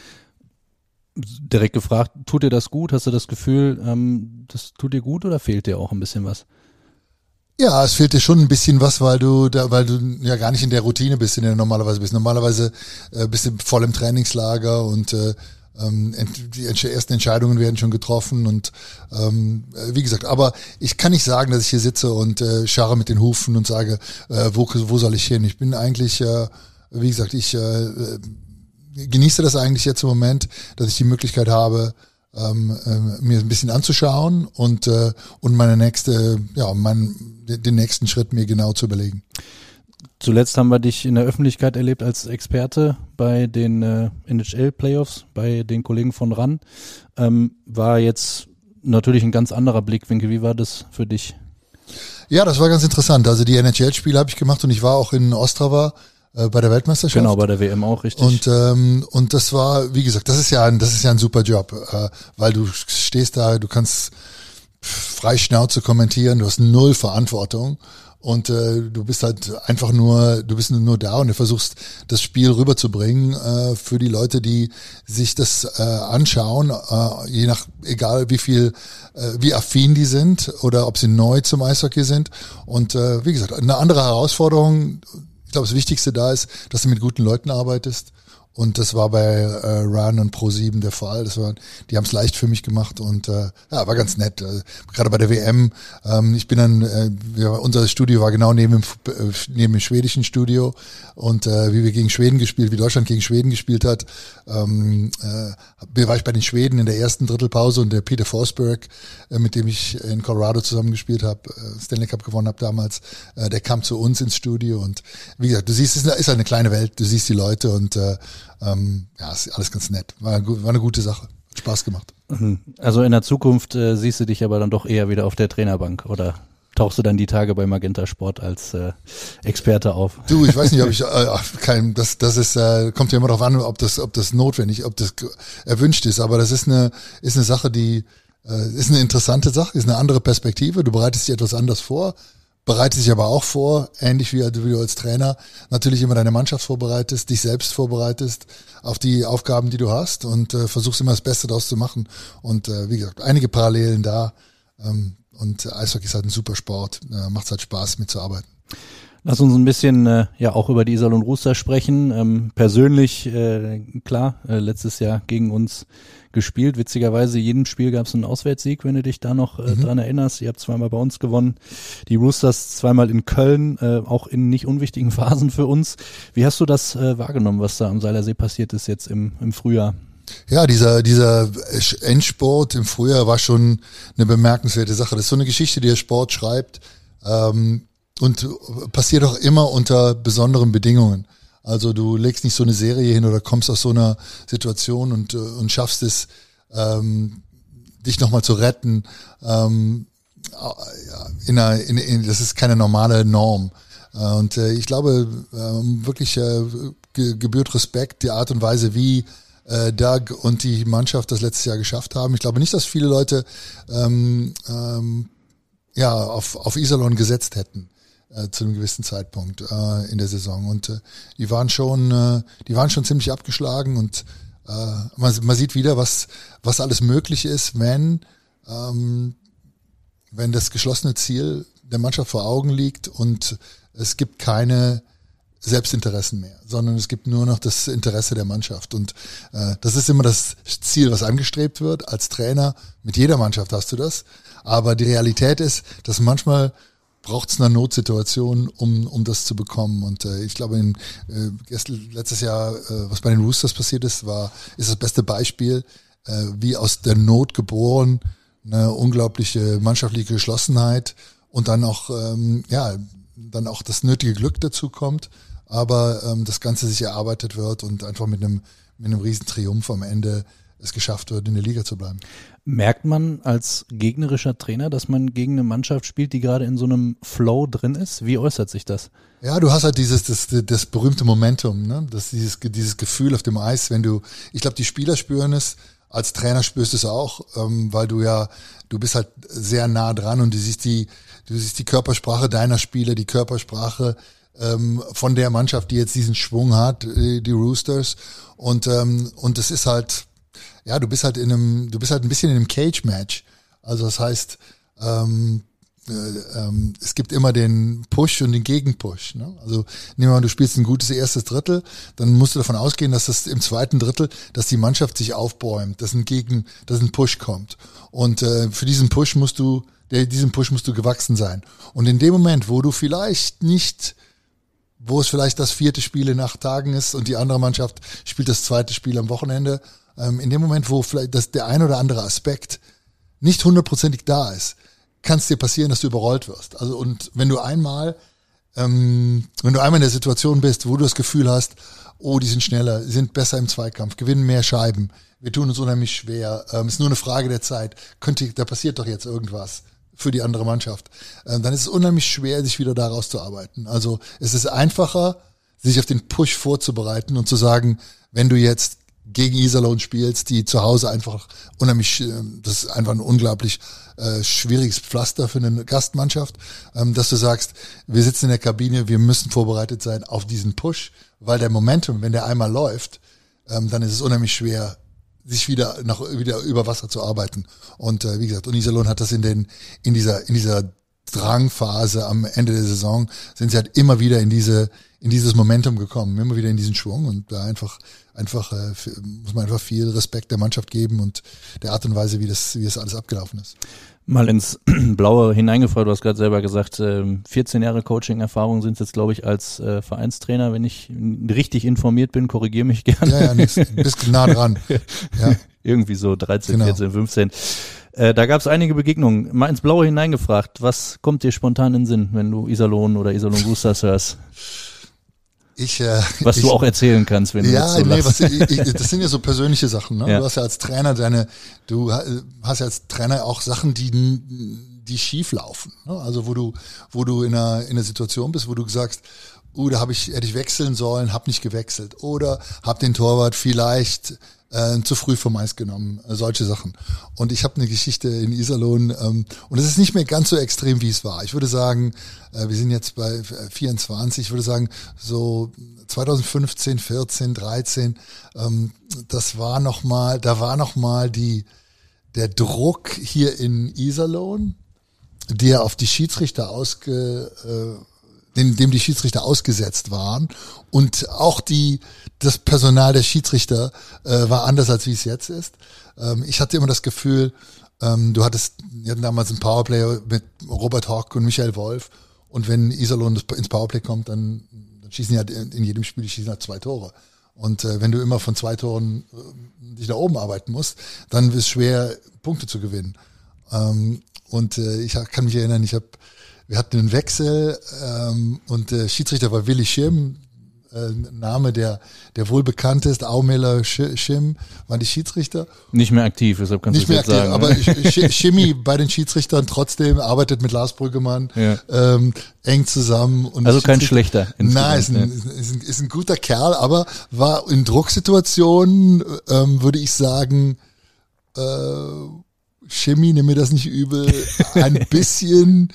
Direkt gefragt, tut dir das gut? Hast du das Gefühl, ähm, das tut dir gut oder fehlt dir auch ein bisschen was? Ja, es fehlt dir schon ein bisschen was, weil du da, weil du ja gar nicht in der Routine bist, in der du normalerweise bist. Normalerweise äh, bist du voll im Trainingslager und äh, ähm, die ersten Entscheidungen werden schon getroffen und ähm, wie gesagt, aber ich kann nicht sagen, dass ich hier sitze und äh, scharre mit den Hufen und sage, äh, wo, wo soll ich hin? Ich bin eigentlich, äh, wie gesagt, ich äh, genieße das eigentlich jetzt im Moment, dass ich die Möglichkeit habe, ähm, äh, mir ein bisschen anzuschauen und äh, und meine nächste, ja, mein, den nächsten Schritt mir genau zu überlegen. Zuletzt haben wir dich in der Öffentlichkeit erlebt als Experte bei den äh, N H L-Playoffs, bei den Kollegen von R A N. Ähm, war jetzt natürlich ein ganz anderer Blickwinkel. Wie war das für dich? Ja, das war ganz interessant. Also die N H L-Spiele habe ich gemacht und ich war auch in Ostrava äh, bei der Weltmeisterschaft. Genau, bei der W M auch, richtig. Und ähm, und das war, wie gesagt, das ist ja ein, das ist ja ein super Job, äh, weil du stehst da, du kannst frei Schnauze kommentieren, du hast null Verantwortung. und äh, du bist halt einfach nur, du bist nur da und du versuchst das Spiel rüberzubringen äh, für die Leute, die sich das äh, anschauen, äh, je nach, egal wie viel, äh, wie affin die sind oder ob sie neu zum Eishockey sind. Und äh, wie gesagt, eine andere Herausforderung, ich glaube, das Wichtigste da ist, dass du mit guten Leuten arbeitest. Und das war bei äh, Run und Pro sieben der Fall. Das war, die haben es leicht für mich gemacht und äh, ja, war ganz nett. Äh, gerade bei der W M. Ähm, ich bin dann, äh, wir, unser Studio war genau neben dem, äh, neben dem schwedischen Studio und äh, wie wir gegen Schweden gespielt, wie Deutschland gegen Schweden gespielt hat, ähm, äh, war ich bei den Schweden in der ersten Drittelpause und der Peter Forsberg, äh, mit dem ich in Colorado zusammengespielt habe, äh, Stanley Cup gewonnen habe damals, äh, der kam zu uns ins Studio und wie gesagt, du siehst, es ist eine kleine Welt. Du siehst die Leute und äh, Ähm, ja, ist alles ganz nett. War, war eine gute Sache. Hat Spaß gemacht. Also in der Zukunft äh, siehst du dich aber dann doch eher wieder auf der Trainerbank oder tauchst du dann die Tage bei Magenta Sport als äh, Experte auf? Du, ich weiß nicht, ob ich äh, kein, das das ist äh, kommt ja immer darauf an, ob das ob das notwendig, ob das erwünscht ist, aber das ist eine ist eine Sache, die äh, ist eine interessante Sache, ist eine andere Perspektive, du bereitest dich etwas anders vor. Bereitest dich aber auch vor, ähnlich wie, wie du als Trainer natürlich immer deine Mannschaft vorbereitest, dich selbst vorbereitest auf die Aufgaben, die du hast und äh, versuchst immer das Beste daraus zu machen. Und äh, wie gesagt, einige Parallelen da. Ähm, und Eishockey ist halt ein super Sport, äh, macht halt Spaß mitzuarbeiten. Lass uns ein bisschen äh, ja auch über die Iserlohn Roosters sprechen. Ähm, persönlich, äh, klar, äh, letztes Jahr gegen uns gespielt. Witzigerweise, jedem Spiel gab es einen Auswärtssieg, wenn du dich da noch äh, mhm. dran erinnerst. Ihr habt zweimal bei uns gewonnen. Die Roosters zweimal in Köln, äh, auch in nicht unwichtigen Phasen für uns. Wie hast du das äh, wahrgenommen, was da am Seilersee passiert ist jetzt im, im Frühjahr? Ja, dieser, dieser Endspurt im Frühjahr war schon eine bemerkenswerte Sache. Das ist so eine Geschichte, die der Sport schreibt. Ähm, und passiert auch immer unter besonderen Bedingungen. Also du legst nicht so eine Serie hin oder kommst aus so einer Situation und und schaffst es, ähm, dich nochmal zu retten. Ähm, in einer, in, in, das ist keine normale Norm. Und äh, ich glaube, äh, wirklich äh, ge- gebührt Respekt die Art und Weise, wie äh, Doug und die Mannschaft das letztes Jahr geschafft haben. Ich glaube nicht, dass viele Leute ähm, ähm, ja auf, auf Iserlohn gesetzt hätten. Äh, zu einem gewissen Zeitpunkt äh, in der Saison und äh, die waren schon äh, die waren schon ziemlich abgeschlagen und äh, man, man sieht wieder, was was alles möglich ist, wenn ähm, wenn das geschlossene Ziel der Mannschaft vor Augen liegt und es gibt keine Selbstinteressen mehr, sondern es gibt nur noch das Interesse der Mannschaft und äh, das ist immer das Ziel, was angestrebt wird als Trainer. Mit jeder Mannschaft hast du das, aber die Realität ist, dass manchmal braucht es eine Notsituation, um um das zu bekommen. Und äh, ich glaube, in, äh, letztes Jahr, äh, was bei den Roosters passiert ist, war ist das beste Beispiel, äh, wie aus der Not geboren, eine unglaubliche mannschaftliche Geschlossenheit und dann auch ähm, ja dann auch das nötige Glück dazu kommt, aber ähm, das Ganze sich erarbeitet wird und einfach mit einem mit einem riesen Triumph am Ende es geschafft wird, in der Liga zu bleiben. Merkt man als gegnerischer Trainer, dass man gegen eine Mannschaft spielt, die gerade in so einem Flow drin ist? Wie äußert sich das? Ja, du hast halt dieses das, das berühmte Momentum, ne? Das dieses dieses Gefühl auf dem Eis, wenn du, ich glaube, die Spieler spüren es, als Trainer spürst du es auch, ähm, weil du ja, du bist halt sehr nah dran und du siehst die, du siehst die Körpersprache deiner Spieler, die Körpersprache ähm, von der Mannschaft, die jetzt diesen Schwung hat, die, die Roosters und ähm, und es ist halt ja, du bist halt in einem, du bist halt ein bisschen in einem Cage-Match. Also das heißt, ähm, äh, ähm, es gibt immer den Push und den Gegenpush. Ne? Also nehmen wir mal, du spielst ein gutes erstes Drittel, dann musst du davon ausgehen, dass das im zweiten Drittel, dass die Mannschaft sich aufbäumt, dass ein Gegen, dass ein Push kommt. Und äh, für diesen Push musst du, der, diesem Push musst du gewachsen sein. Und in dem Moment, wo du vielleicht nicht wo es vielleicht das vierte Spiel in acht Tagen ist und die andere Mannschaft spielt das zweite Spiel am Wochenende, in dem Moment, wo vielleicht das, der ein oder andere Aspekt nicht hundertprozentig da ist, kann es dir passieren, dass du überrollt wirst. Also und wenn du einmal, ähm, wenn du einmal in der Situation bist, wo du das Gefühl hast, oh, die sind schneller, sind besser im Zweikampf, gewinnen mehr Scheiben, wir tun uns unheimlich schwer, ähm, ist nur eine Frage der Zeit, könnte, da passiert doch jetzt irgendwas für die andere Mannschaft, ähm, dann ist es unheimlich schwer, sich wieder da rauszuarbeiten. Also es ist einfacher, sich auf den Push vorzubereiten und zu sagen, wenn du jetzt gegen Iserlohn spielst, die zu Hause einfach unheimlich, das ist einfach ein unglaublich äh, schwieriges Pflaster für eine Gastmannschaft, ähm, dass du sagst, wir sitzen in der Kabine, wir müssen vorbereitet sein auf diesen Push, weil der Momentum, wenn der einmal läuft, ähm, dann ist es unheimlich schwer, sich wieder nach wieder über Wasser zu arbeiten. Und äh, wie gesagt, und Iserlohn hat das in den in dieser in dieser Drangphase am Ende der Saison sind sie halt immer wieder in diese in dieses Momentum gekommen, immer wieder in diesen Schwung und da einfach einfach äh, muss man einfach viel Respekt der Mannschaft geben und der Art und Weise, wie das wie das alles abgelaufen ist. Mal ins Blaue hineingefragt, du hast gerade selber gesagt, vierzehn Jahre Coaching-Erfahrung sind es jetzt, glaube ich, als äh, Vereinstrainer, wenn ich richtig informiert bin, korrigiere mich gerne. Ja, ja, nix, bist nah dran. Ja. Irgendwie so dreizehn, Genau. vierzehn, fünfzehn. Äh, da gab es einige Begegnungen. Mal ins Blaue hineingefragt, was kommt dir spontan in den Sinn, wenn du Iserlohn oder Iserlohn Roosters hörst? Ich, äh, Was ich, du auch erzählen kannst, wenn du ja, jetzt so nee, lachst. was, ich, ich, das sind ja so persönliche Sachen. Ne? Ja. Du hast ja als Trainer deine, du hast ja als Trainer auch Sachen, die die schief laufen. Ne? Also wo du, wo du in einer in einer Situation bist, wo du sagst, uh, da habe ich hätte ich wechseln sollen, hab nicht gewechselt oder hab den Torwart vielleicht äh, zu früh vom Eis genommen, äh, solche Sachen. Und ich habe eine Geschichte in Iserlohn ähm, und es ist nicht mehr ganz so extrem, wie es war. Ich würde sagen, äh, wir sind jetzt bei vierundzwanzig, ich würde sagen, so zwanzig fünfzehn, vierzehn, dreizehn, ähm, das war noch mal, da war noch mal die der Druck hier in Iserlohn, der auf die Schiedsrichter ausge äh, dem, dem die Schiedsrichter ausgesetzt waren und auch die das Personal der Schiedsrichter äh, war anders als wie es jetzt ist. Ähm, ich hatte immer das Gefühl, ähm, du hattest, wir hatten damals einen Powerplay mit Robert Hock und Michael Wolf und wenn Iserlohn ins Powerplay kommt, dann, dann schießen die halt in, in jedem Spiel, die schießen halt zwei Tore. Und äh, wenn du immer von zwei Toren äh, dich nach oben arbeiten musst, dann ist es schwer, Punkte zu gewinnen. Ähm, und äh, ich kann mich erinnern, ich habe wir hatten einen Wechsel ähm, und der Schiedsrichter war Willi Schirm, äh, Name, der der wohl bekannt ist, Aumiller Schirm, waren die Schiedsrichter. Nicht mehr aktiv, deshalb kannst Nicht du mehr es aktiv, jetzt sagen. aber Sch- Schimmi bei den Schiedsrichtern trotzdem arbeitet mit Lars Brüggemann Ja. ähm, eng zusammen. Und Also kein Schiedsrichter- schlechter Nein, ist insgesamt, ein, ist, ein, ist ein guter Kerl, aber war in Drucksituationen, ähm, würde ich sagen, äh, Schimmi, nimm mir das nicht übel, ein bisschen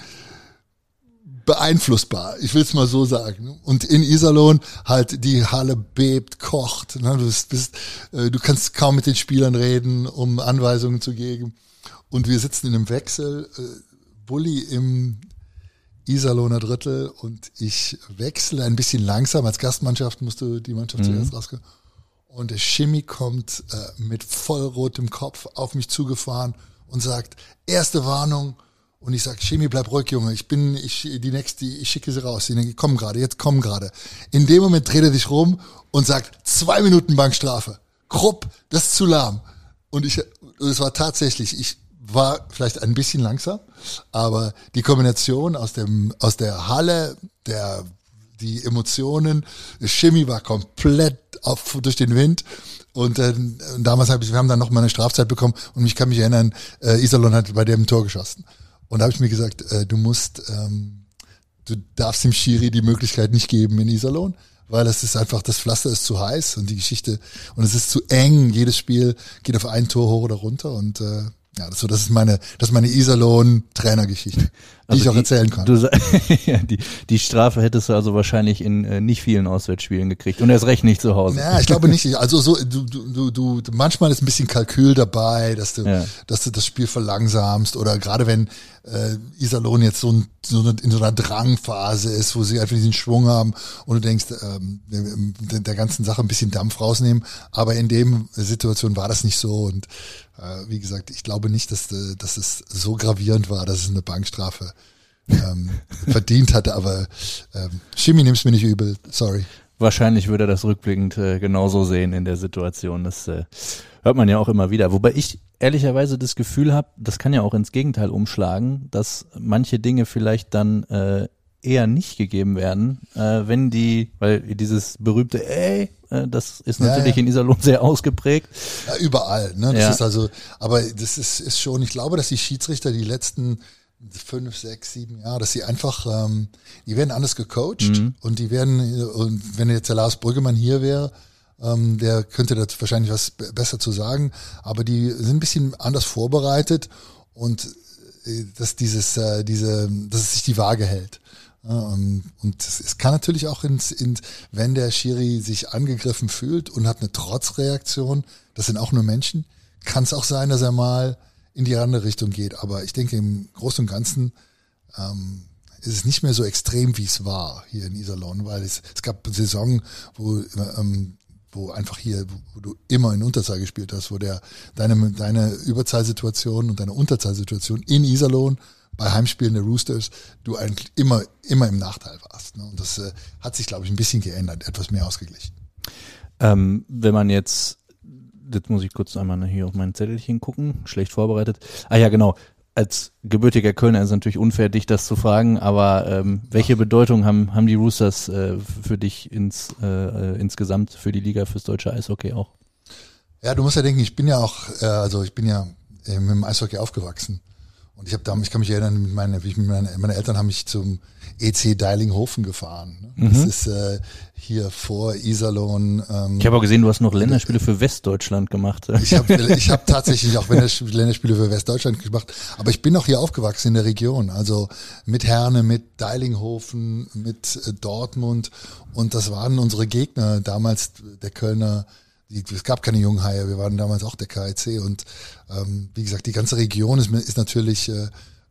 beeinflussbar, ich will es mal so sagen. Und in Iserlohn halt die Halle bebt, kocht. Ne? Du, bist, bist, äh, du kannst kaum mit den Spielern reden, um Anweisungen zu geben. Und wir sitzen in einem Wechsel, äh, Bulli im Iserlohner Drittel und ich wechsle ein bisschen langsam. Als Gastmannschaft musst du die Mannschaft Mhm. zuerst rausgehen. Und der Schimmi kommt äh, mit vollrotem Kopf auf mich zugefahren und sagt, erste Warnung. Und ich sag, Schimmi, bleib ruhig, Junge. Ich bin, ich, die nächste, ich schicke sie raus. Die kommen gerade, jetzt kommen gerade. In dem Moment dreht er sich rum und sagt, zwei Minuten Bankstrafe. Krupp, das ist zu lahm. Und ich, es war tatsächlich, ich war vielleicht ein bisschen langsam, aber die Kombination aus dem, aus der Halle, der, die Emotionen, Schimmi war komplett auf, durch den Wind. Und äh, damals habe ich, wir haben dann noch mal eine Strafzeit bekommen und ich kann mich erinnern, äh, Iserlohn hat bei dem ein Tor geschossen. Und da habe ich mir gesagt, äh, du musst, ähm, du darfst dem Schiri die Möglichkeit nicht geben in Iserlohn, weil es ist einfach, das Pflaster ist zu heiß und die Geschichte, und es ist zu eng, jedes Spiel geht auf ein Tor hoch oder runter und äh, ja, das, so, das ist meine, das ist meine Iserlohn-Trainergeschichte, die Also ich auch die, erzählen kann. Du, sa- ja, die, die Strafe hättest du also wahrscheinlich in äh, nicht vielen Auswärtsspielen gekriegt und erst recht nicht zu Hause. Ja, ich glaube nicht. Also so, du, du, du, du, manchmal ist ein bisschen Kalkül dabei, dass du, Ja. dass du das Spiel verlangsamst oder gerade wenn äh, Iserlohn jetzt so, ein, so eine, in so einer Drangphase ist, wo sie einfach diesen Schwung haben und du denkst, ähm, der, der ganzen Sache ein bisschen Dampf rausnehmen. Aber in dem Situation war das nicht so und äh, wie gesagt, ich glaube nicht, dass, äh, dass es so gravierend war, dass es eine Bankstrafe ähm, verdient hatte. Aber ähm, Schimmi, nimm's mir nicht übel. Sorry. Wahrscheinlich würde er das rückblickend äh, genauso sehen in der Situation. Das äh, hört man ja auch immer wieder. Wobei ich ehrlicherweise das Gefühl habe, das kann ja auch ins Gegenteil umschlagen, dass manche Dinge vielleicht dann äh, eher nicht gegeben werden, äh, wenn die, weil dieses berühmte ey, äh, das ist Ja, natürlich ja. in Iserlohn sehr ausgeprägt. Ja, überall, ne? Das Ja. ist also, aber das ist, ist schon, ich glaube, dass die Schiedsrichter die letzten fünf, sechs, sieben Jahre, dass sie einfach, ähm, die werden anders gecoacht Mhm. und die werden, und wenn jetzt der Lars Brüggemann hier wäre, Ähm, der könnte da wahrscheinlich was b- besser zu sagen. Aber die sind ein bisschen anders vorbereitet und äh, dass dieses, äh, diese, dass es sich die Waage hält. Ja, ähm, und es, es kann natürlich auch ins, ins, wenn der Schiri sich angegriffen fühlt und hat eine Trotzreaktion, das sind auch nur Menschen, kann es auch sein, dass er mal in die andere Richtung geht. Aber ich denke, im Großen und Ganzen ähm, ist es nicht mehr so extrem, wie es war hier in Iserlohn, weil es, es gab eine Saison, wo, ähm, wo einfach hier, wo du immer in Unterzahl gespielt hast, wo der deine, deine Überzahlsituation und deine Unterzahlsituation in Iserlohn bei Heimspielen der Roosters du eigentlich immer, immer im Nachteil warst. Ne? Und das äh, hat sich, glaube ich, ein bisschen geändert, etwas mehr ausgeglichen. Ähm, wenn man jetzt, jetzt muss ich kurz einmal hier auf mein Zettelchen gucken, schlecht vorbereitet. Ah ja, genau. Als gebürtiger Kölner ist es natürlich unfair, dich das zu fragen, aber ähm, welche Ach. Bedeutung haben haben die Roosters äh, für dich ins äh, insgesamt für die Liga, fürs deutsche Eishockey auch? Ja, du musst ja denken, ich bin ja auch, äh, also ich bin ja äh, mit dem Eishockey aufgewachsen. Und ich habe da, ich kann mich erinnern, mit meine, wie ich mit meine, meine Eltern haben mich zum E C Deilinghofen gefahren. Mhm. Das ist äh, hier vor Iserlohn. Ähm, ich habe auch gesehen, du hast noch Länderspiele für Westdeutschland gemacht. Ich habe ich hab tatsächlich auch Länderspiele für Westdeutschland gemacht, aber ich bin auch hier aufgewachsen in der Region, also mit Herne, mit Deilinghofen, mit äh, Dortmund, und das waren unsere Gegner damals, der Kölner. Die, es gab keine Junghaie, wir waren damals auch der K I C, und ähm, wie gesagt, die ganze Region ist, ist natürlich, äh,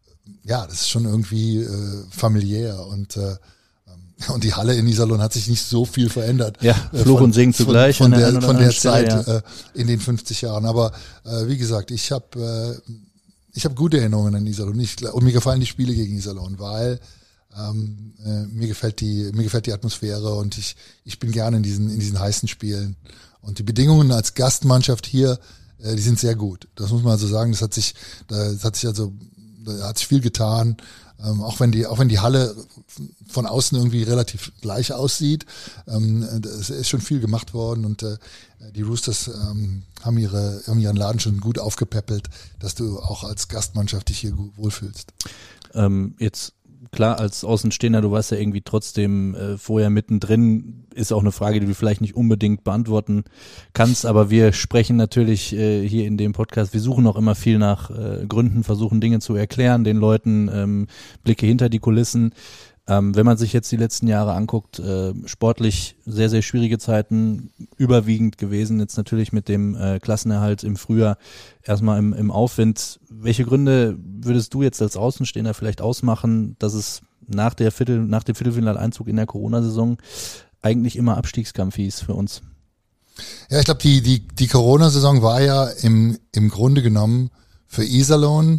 ja, das ist schon irgendwie äh, familiär, und äh, und die Halle in Iserlohn hat sich nicht so viel verändert. Ja, Fluch und Segen zugleich. Von, von der, von der Stelle, Zeit ja. äh, in den fünfzig Jahren. Aber äh, wie gesagt, ich habe äh, ich habe gute Erinnerungen an Iserlohn. Ich, und mir gefallen die Spiele gegen Iserlohn, weil ähm, äh, mir gefällt die mir gefällt die Atmosphäre, und ich ich bin gerne in diesen in diesen heißen Spielen. Und die Bedingungen als Gastmannschaft hier, äh, die sind sehr gut. Das muss man also sagen. Das hat sich, das hat sich also, da hat sich viel getan. Ähm, auch wenn die, auch wenn die Halle von außen irgendwie relativ gleich aussieht, ähm, es ist schon viel gemacht worden, und äh, die Roosters ähm, haben ihre, haben ihren Laden schon gut aufgepäppelt, dass du auch als Gastmannschaft dich hier gut wohlfühlst. Ähm, jetzt klar, als Außenstehender, du warst ja irgendwie trotzdem äh, vorher mittendrin, ist auch eine Frage, die du vielleicht nicht unbedingt beantworten kannst, aber wir sprechen natürlich äh, hier in dem Podcast, wir suchen auch immer viel nach äh, Gründen, versuchen Dinge zu erklären, den Leuten ähm, Blicke hinter die Kulissen. Ähm, wenn man sich jetzt die letzten Jahre anguckt, äh, sportlich sehr, sehr schwierige Zeiten überwiegend gewesen, jetzt natürlich mit dem äh, Klassenerhalt im Frühjahr erstmal im, im Aufwind. Welche Gründe würdest du jetzt als Außenstehender vielleicht ausmachen, dass es nach der Viertel, nach dem Viertelfinaleinzug in der Corona-Saison eigentlich immer Abstiegskampf hieß für uns? Ja, ich glaube, die, die, die Corona-Saison war ja im, im Grunde genommen für Iserlohn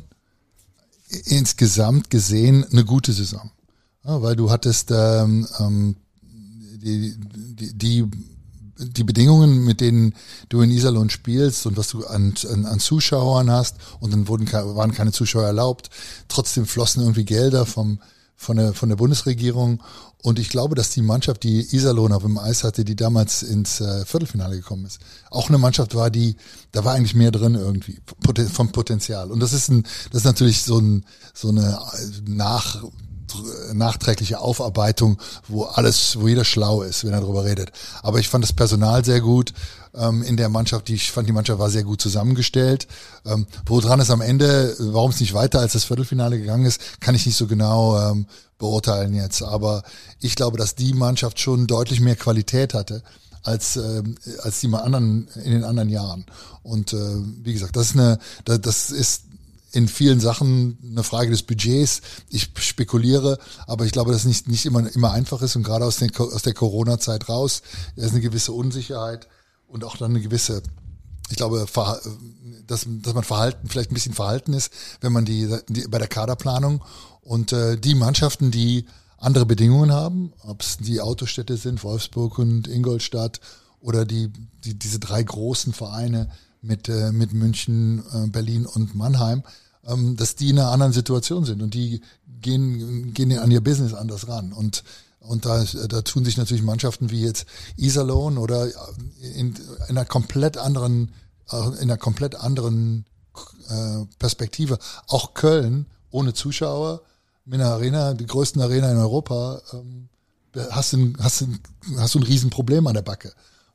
insgesamt gesehen eine gute Saison. Ja, weil du hattest ähm, ähm, die, die, die, die Bedingungen, mit denen du in Iserlohn spielst und was du an, an, an Zuschauern hast, und dann wurden waren keine Zuschauer erlaubt. Trotzdem flossen irgendwie Gelder vom von der von der Bundesregierung, und ich glaube, dass die Mannschaft, die Iserlohn auf dem Eis hatte, die damals ins äh, Viertelfinale gekommen ist, auch eine Mannschaft war, die da war eigentlich mehr drin irgendwie vom Potenzial. Und das ist ein das ist natürlich so ein so eine nach nachträgliche Aufarbeitung, wo alles, wo jeder schlau ist, wenn er darüber redet. Aber ich fand das Personal sehr gut ähm, in der Mannschaft. Die, ich fand, die Mannschaft war sehr gut zusammengestellt. Ähm, woran es am Ende, warum es nicht weiter als das Viertelfinale gegangen ist, kann ich nicht so genau ähm, beurteilen jetzt. Aber ich glaube, dass die Mannschaft schon deutlich mehr Qualität hatte als ähm, als die anderen in den anderen Jahren. Und äh, wie gesagt, das ist eine, das, das ist in vielen Sachen eine Frage des Budgets. Ich spekuliere, aber ich glaube, dass es nicht, nicht immer, immer einfach ist, und gerade aus, den, aus der Corona-Zeit raus, da ist eine gewisse Unsicherheit und auch dann eine gewisse, ich glaube, dass, dass man Verhalten, vielleicht ein bisschen verhalten ist, wenn man die, die bei der Kaderplanung, und äh, die Mannschaften, die andere Bedingungen haben, ob es die Autostädte sind, Wolfsburg und Ingolstadt, oder die, die diese drei großen Vereine mit äh, mit München, äh, Berlin und Mannheim, ähm, dass die in einer anderen Situation sind, und die gehen gehen an ihr Business anders ran, und und da da tun sich natürlich Mannschaften wie jetzt Iserlohn oder in, in einer komplett anderen in einer komplett anderen äh, Perspektive, auch Köln ohne Zuschauer mit einer Arena, die größten Arena in Europa, ähm, hast du hast du hast du ein Riesenproblem an der Backe.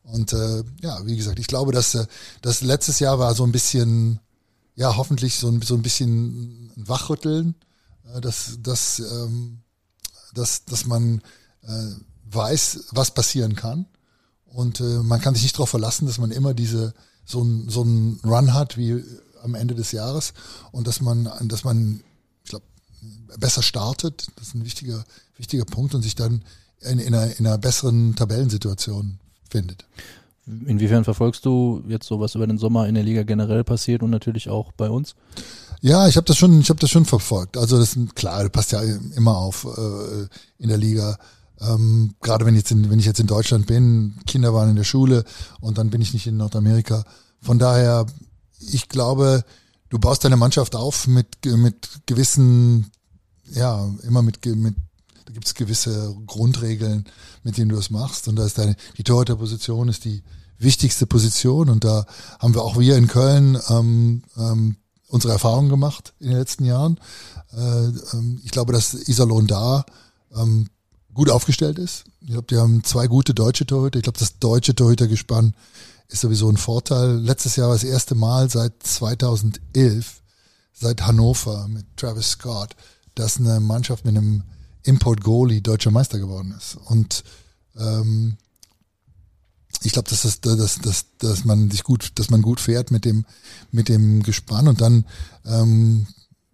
Und äh, ja, wie gesagt, ich glaube, dass äh, das letztes Jahr war so ein bisschen, ja, hoffentlich so ein, so ein bisschen ein Wachrütteln, äh, dass, dass, ähm, dass, dass man äh, weiß, was passieren kann. Und äh, man kann sich nicht darauf verlassen, dass man immer diese so ein so ein Run hat wie am Ende des Jahres und dass man, dass man, ich glaube, besser startet. Das ist ein wichtiger wichtiger Punkt und sich dann in, in, einer, in einer besseren Tabellensituation findet. Inwiefern verfolgst du jetzt so, was über den Sommer in der Liga generell passiert und natürlich auch bei uns? Ja, ich habe das schon, ich habe das schon verfolgt. Also das ist klar, du passt ja immer auf äh, in der Liga. Ähm, gerade wenn jetzt in, wenn ich jetzt in Deutschland bin, Kinder waren in der Schule und dann bin ich nicht in Nordamerika. Von daher, ich glaube, du baust deine Mannschaft auf mit mit gewissen, ja, immer mit mit da gibt es gewisse Grundregeln, mit denen du das machst. Und da ist deine, die Torhüterposition ist die wichtigste Position. Und da haben wir auch wir in Köln ähm, ähm, unsere Erfahrungen gemacht in den letzten Jahren. Äh, ähm, ich glaube, dass Iserlohn da ähm, gut aufgestellt ist. Ich glaube, die haben zwei gute deutsche Torhüter. Ich glaube, das deutsche Torhütergespann ist sowieso ein Vorteil. Letztes Jahr war das erste Mal seit zweitausendelf, seit Hannover mit Travis Scott, dass eine Mannschaft mit einem Import-Goalie deutscher Meister geworden ist. Und ähm, ich glaube, dass, das, dass, dass, dass man sich gut, dass man gut fährt mit dem, mit dem Gespann und dann, ähm,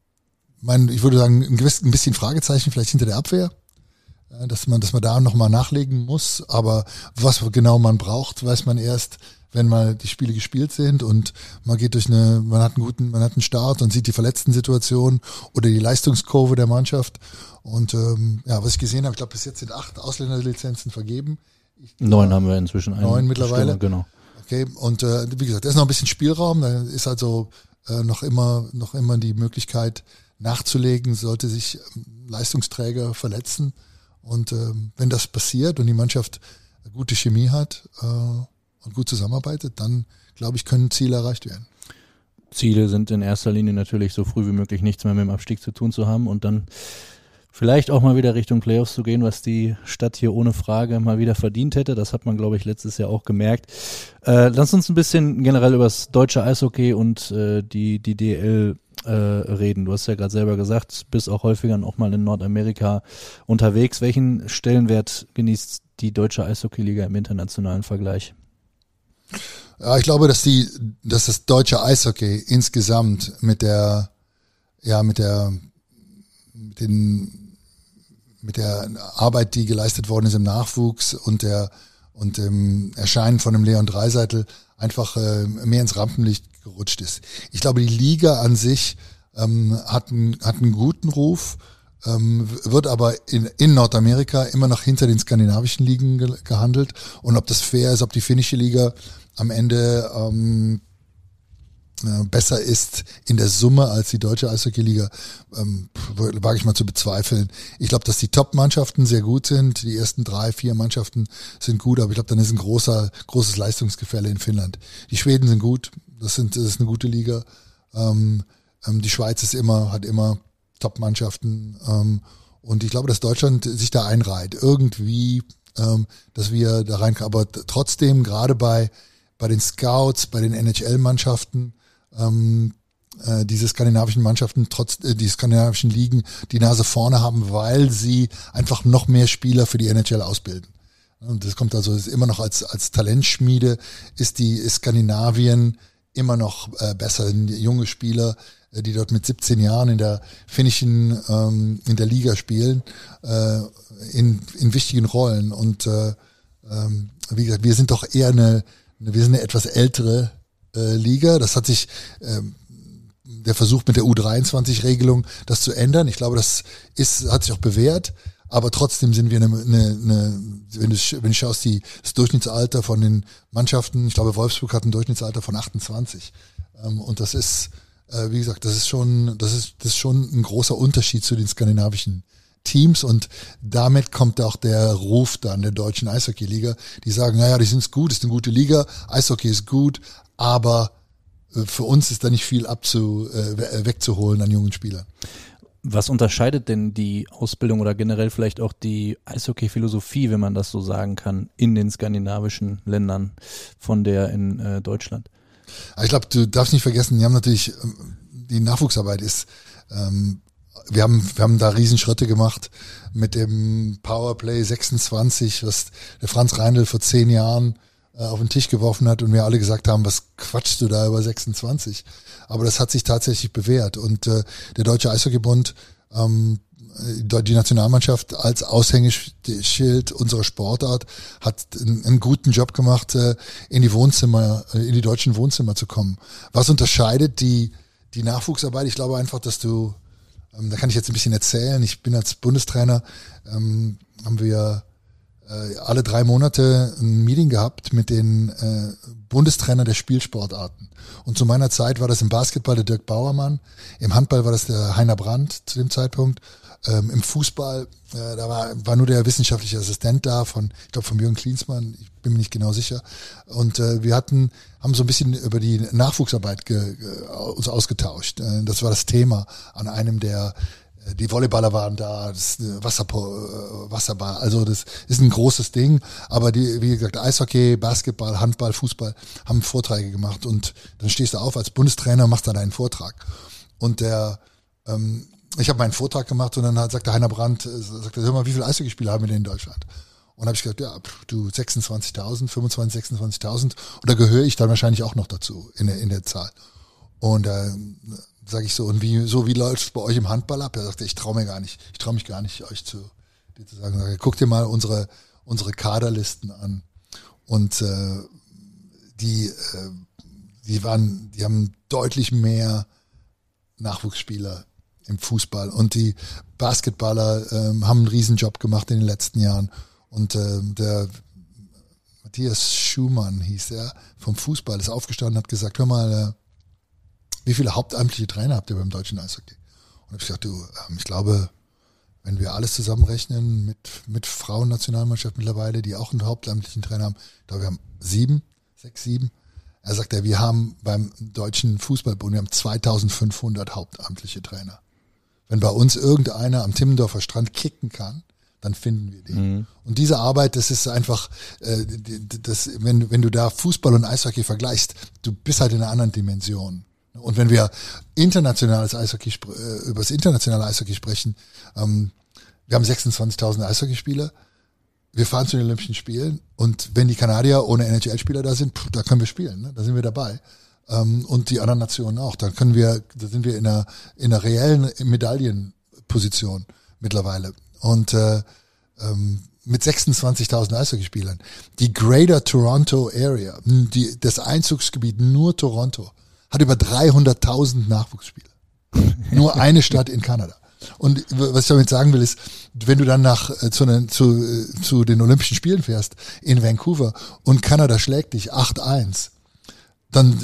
mein, ich würde sagen, ein, gewiss, ein bisschen Fragezeichen vielleicht hinter der Abwehr, äh, dass man, dass man da nochmal nachlegen muss. Aber was genau man braucht, weiß man erst, wenn mal die Spiele gespielt sind und man geht durch eine, man hat einen guten, man hat einen Start und sieht die Verletzten-Situation oder die Leistungskurve der Mannschaft. Und ähm, ja, was ich gesehen habe, ich glaube, bis jetzt sind acht Ausländerlizenzen vergeben. Ich, neun haben wir inzwischen. Neun mittlerweile. Stimme, genau. Okay, und äh, wie gesagt, da ist noch ein bisschen Spielraum. Da ist also äh, noch immer, noch immer die Möglichkeit nachzulegen, sollte sich ähm, Leistungsträger verletzen. Und ähm, wenn das passiert und die Mannschaft eine gute Chemie hat äh, und gut zusammenarbeitet, dann glaube ich, können Ziele erreicht werden. Ziele sind in erster Linie natürlich so früh wie möglich nichts mehr mit dem Abstieg zu tun zu haben und dann vielleicht auch mal wieder Richtung Playoffs zu gehen, was die Stadt hier ohne Frage mal wieder verdient hätte. Das hat man, glaube ich, letztes Jahr auch gemerkt. Äh, lass uns ein bisschen generell über das deutsche Eishockey und äh, die, die D L äh, reden. Du hast ja gerade selber gesagt, bist auch häufiger auch mal in Nordamerika unterwegs. Welchen Stellenwert genießt die deutsche Eishockeyliga im internationalen Vergleich? Ja, ich glaube, dass die, dass das deutsche Eishockey insgesamt mit der, ja, mit der, mit den, mit der Arbeit, die geleistet worden ist im Nachwuchs und der, und dem Erscheinen von dem Leon Draisaitl einfach äh, mehr ins Rampenlicht gerutscht ist. Ich glaube, die Liga an sich ähm, hat, einen, hat einen guten Ruf, ähm, wird aber in, in Nordamerika immer noch hinter den skandinavischen Ligen ge- gehandelt. Und ob das fair ist, ob die finnische Liga am Ende ähm, äh, besser ist in der Summe als die deutsche Eishockey-Liga, ähm, wage ich mal zu bezweifeln. Ich glaube, dass die Top-Mannschaften sehr gut sind. Die ersten drei, vier Mannschaften sind gut, aber ich glaube, dann ist ein großer, großes Leistungsgefälle in Finnland. Die Schweden sind gut, das sind, das ist eine gute Liga. Ähm, ähm, die Schweiz ist immer, hat immer Top-Mannschaften. Ähm, und ich glaube, dass Deutschland sich da einreiht. Irgendwie, ähm, dass wir da rein, aber trotzdem, gerade bei, bei den Scouts, bei den N H L-Mannschaften, ähm, äh, diese skandinavischen Mannschaften, trotz äh, die skandinavischen Ligen, die Nase vorne haben, weil sie einfach noch mehr Spieler für die N H L ausbilden. Und das kommt also ist immer noch als als Talentschmiede ist die ist Skandinavien immer noch äh, besser. Junge Spieler, äh, die dort mit siebzehn Jahren in der finnischen ähm, in der Liga spielen, äh, in in wichtigen Rollen. Und äh, ähm, wie gesagt, wir sind doch eher eine wir sind eine etwas ältere äh, Liga. Das hat sich ähm, der Versuch mit der U dreiundzwanzig-Regelung, das zu ändern. Ich glaube, das ist hat sich auch bewährt. Aber trotzdem sind wir eine, eine, eine wenn du wenn du schaust, die, das Durchschnittsalter von den Mannschaften, ich glaube, Wolfsburg hat ein Durchschnittsalter von achtundzwanzig. Ähm, und das ist, äh, wie gesagt, das ist schon, das ist, das ist schon ein großer Unterschied zu den skandinavischen Teams. Und damit kommt auch der Ruf dann der deutschen Eishockey-Liga. Die sagen, naja, die sind gut, ist eine gute Liga, Eishockey ist gut, aber äh, für uns ist da nicht viel abzu, äh, wegzuholen an jungen Spielern. Was unterscheidet denn die Ausbildung oder generell vielleicht auch die Eishockey-Philosophie, wenn man das so sagen kann, in den skandinavischen Ländern von der in äh, Deutschland? Ich glaube, du darfst nicht vergessen, die haben natürlich, die Nachwuchsarbeit ist, ähm, wir haben, wir haben da Riesenschritte gemacht mit dem Powerplay sechsundzwanzig, was der Franz Reindl vor zehn Jahren äh, auf den Tisch geworfen hat und wir alle gesagt haben, was quatschst du da über sechsundzwanzig? Aber das hat sich tatsächlich bewährt und äh, der Deutsche Eishockeybund, ähm, die Nationalmannschaft als Aushängeschild unserer Sportart hat einen, einen guten Job gemacht, äh, in die Wohnzimmer, in die deutschen Wohnzimmer zu kommen. Was unterscheidet die die Nachwuchsarbeit? Ich glaube einfach, dass du, ähm, da kann ich jetzt ein bisschen erzählen. Ich bin als Bundestrainer, ähm, haben wir äh, alle drei Monate ein Meeting gehabt mit den äh, Bundestrainer der Spielsportarten. Und zu meiner Zeit war das im Basketball der Dirk Bauermann, im Handball war das der Heiner Brandt zu dem Zeitpunkt. Ähm, Im Fußball, äh, da war, war nur der wissenschaftliche Assistent da von, ich glaube, von Jürgen Klinsmann, ich bin mir nicht genau sicher. Und äh, wir hatten, haben so ein bisschen über die Nachwuchsarbeit ge, ge, uns ausgetauscht. Äh, das war das Thema an einem der, äh, die Volleyballer waren da, das Wasserpo, äh, Wasserball, also das ist ein großes Ding. Aber die, wie gesagt, Eishockey, Basketball, Handball, Fußball haben Vorträge gemacht und dann stehst du auf als Bundestrainer und machst da deinen Vortrag. Und der, ähm, ich habe meinen Vortrag gemacht und dann hat, sagte Heiner Brandt, sagte, hör mal, wie viele Eishockeyspieler haben wir denn in Deutschland? Und habe ich gesagt, ja, du sechsundzwanzigtausend, fünfundzwanzig, sechsundzwanzigtausend und da gehöre ich dann wahrscheinlich auch noch dazu in der, in der Zahl. Und da äh, sage ich so, und wie so wie läuft es bei euch im Handball ab? Er sagte, ich traue mir gar nicht, ich traue mich gar nicht, euch zu, dir zu sagen. Sage, guck dir mal unsere unsere Kaderlisten an. Und äh, die, äh, die waren, die haben deutlich mehr Nachwuchsspieler im Fußball und die Basketballer ähm, haben einen Riesenjob gemacht in den letzten Jahren und ähm, der Matthias Schumann hieß er vom Fußball, ist aufgestanden und hat gesagt, hör mal, äh, wie viele hauptamtliche Trainer habt ihr beim deutschen Eishockey? Und hab ich gesagt, du, ähm, ich glaube, wenn wir alles zusammenrechnen mit mit Frauennationalmannschaft mittlerweile, die auch einen hauptamtlichen Trainer haben, ich glaube, wir haben sieben, sechs, sieben. Er sagt, ja, wir haben beim Deutschen Fußballbund, wir haben zweitausendfünfhundert hauptamtliche Trainer. Wenn bei uns irgendeiner am Timmendorfer Strand kicken kann, dann finden wir den. Mhm. Und diese Arbeit, das ist einfach, äh, das, wenn, wenn du da Fußball und Eishockey vergleichst, du bist halt in einer anderen Dimension. Und wenn wir internationales Eishockey, äh, über das internationale Eishockey sprechen, ähm, wir haben sechsundzwanzigtausend Eishockeyspieler, wir fahren zu den Olympischen Spielen und wenn die Kanadier ohne N H L-Spieler da sind, pff, da können wir spielen, ne? Da sind wir dabei. Ähm, und die anderen Nationen auch. Dann können wir, da sind wir in einer, in einer reellen Medaillenposition mittlerweile. Und äh, ähm, mit sechsundzwanzigtausend Eishockeyspielern. Die Greater Toronto Area, die, das Einzugsgebiet nur Toronto, hat über dreihunderttausend Nachwuchsspieler. Nur eine Stadt in Kanada. Und was ich damit sagen will, ist, wenn du dann nach äh, zu, ne, zu, äh, zu den Olympischen Spielen fährst in Vancouver und Kanada schlägt dich acht eins, dann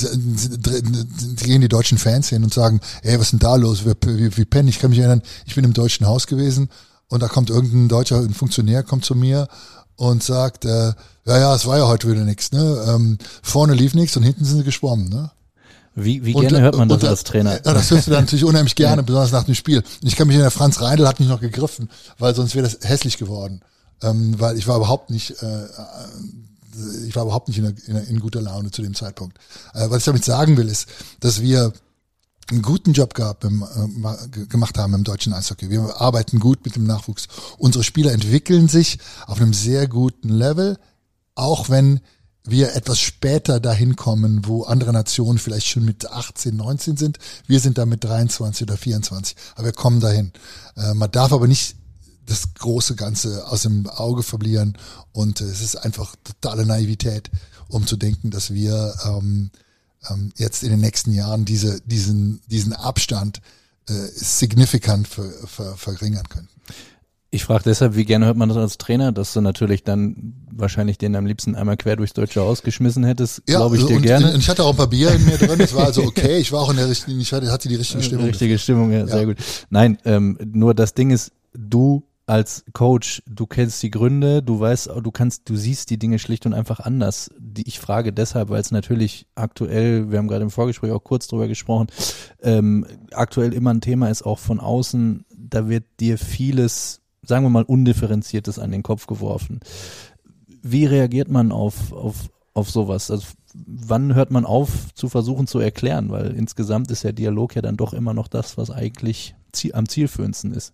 äh, gehen die deutschen Fans hin und sagen, ey, was ist denn da los? Wie, wie, wie pennen? Ich kann mich erinnern, ich bin im Deutschen Haus gewesen und da kommt irgendein deutscher ein Funktionär, kommt zu mir und sagt, äh, ja, ja, es war ja heute wieder nichts. Ne? Ähm, vorne lief nichts und hinten sind sie geschwommen. Ne? Wie, wie gerne und, hört man das und, als Trainer? Ja, das hörst du dann natürlich unheimlich gerne, ja. Besonders nach dem Spiel. Und ich kann mich erinnern, der Franz Reindl hat mich noch gegriffen, weil sonst wäre das hässlich geworden. Ähm, weil ich war überhaupt nicht, äh, ich war überhaupt nicht in, in, in guter Laune zu dem Zeitpunkt. Äh, was ich damit sagen will, ist, dass wir einen guten Job gehabt, im, äh, gemacht haben im deutschen Eishockey. Wir arbeiten gut mit dem Nachwuchs. Unsere Spieler entwickeln sich auf einem sehr guten Level, auch wenn wir etwas später dahin kommen, wo andere Nationen vielleicht schon mit achtzehn, neunzehn sind. Wir sind da mit dreiundzwanzig oder vierundzwanzig. Aber wir kommen dahin. Äh, man darf aber nicht das große Ganze aus dem Auge verlieren. Und äh, es ist einfach totale Naivität, um zu denken, dass wir ähm, ähm, jetzt in den nächsten Jahren diese, diesen, diesen Abstand äh, signifikant ver, ver, verringern können. Ich frage deshalb, wie gerne hört man das als Trainer, dass du natürlich dann wahrscheinlich den am liebsten einmal quer durchs Deutsche Haus geschmissen hättest, ja, glaube ich dir und, gerne. Und ich hatte auch ein paar Bier in mir drin, das war also okay, ich war auch in der richtigen, ich hatte, hatte die richtige Stimmung. Richtige Stimmung, ja, ja, sehr gut. Nein, ähm, nur das Ding ist, du als Coach, du kennst die Gründe, du weißt, du kannst, du siehst die Dinge schlicht und einfach anders. Die, ich frage deshalb, weil es natürlich aktuell, wir haben gerade im Vorgespräch auch kurz drüber gesprochen, ähm, aktuell immer ein Thema ist, auch von außen, da wird dir vieles, sagen wir mal, Undifferenziertes an den Kopf geworfen. Wie reagiert man auf, auf, auf sowas? Also wann hört man auf zu versuchen zu erklären? Weil insgesamt ist der Dialog ja dann doch immer noch das, was eigentlich zie- am zielführendsten ist.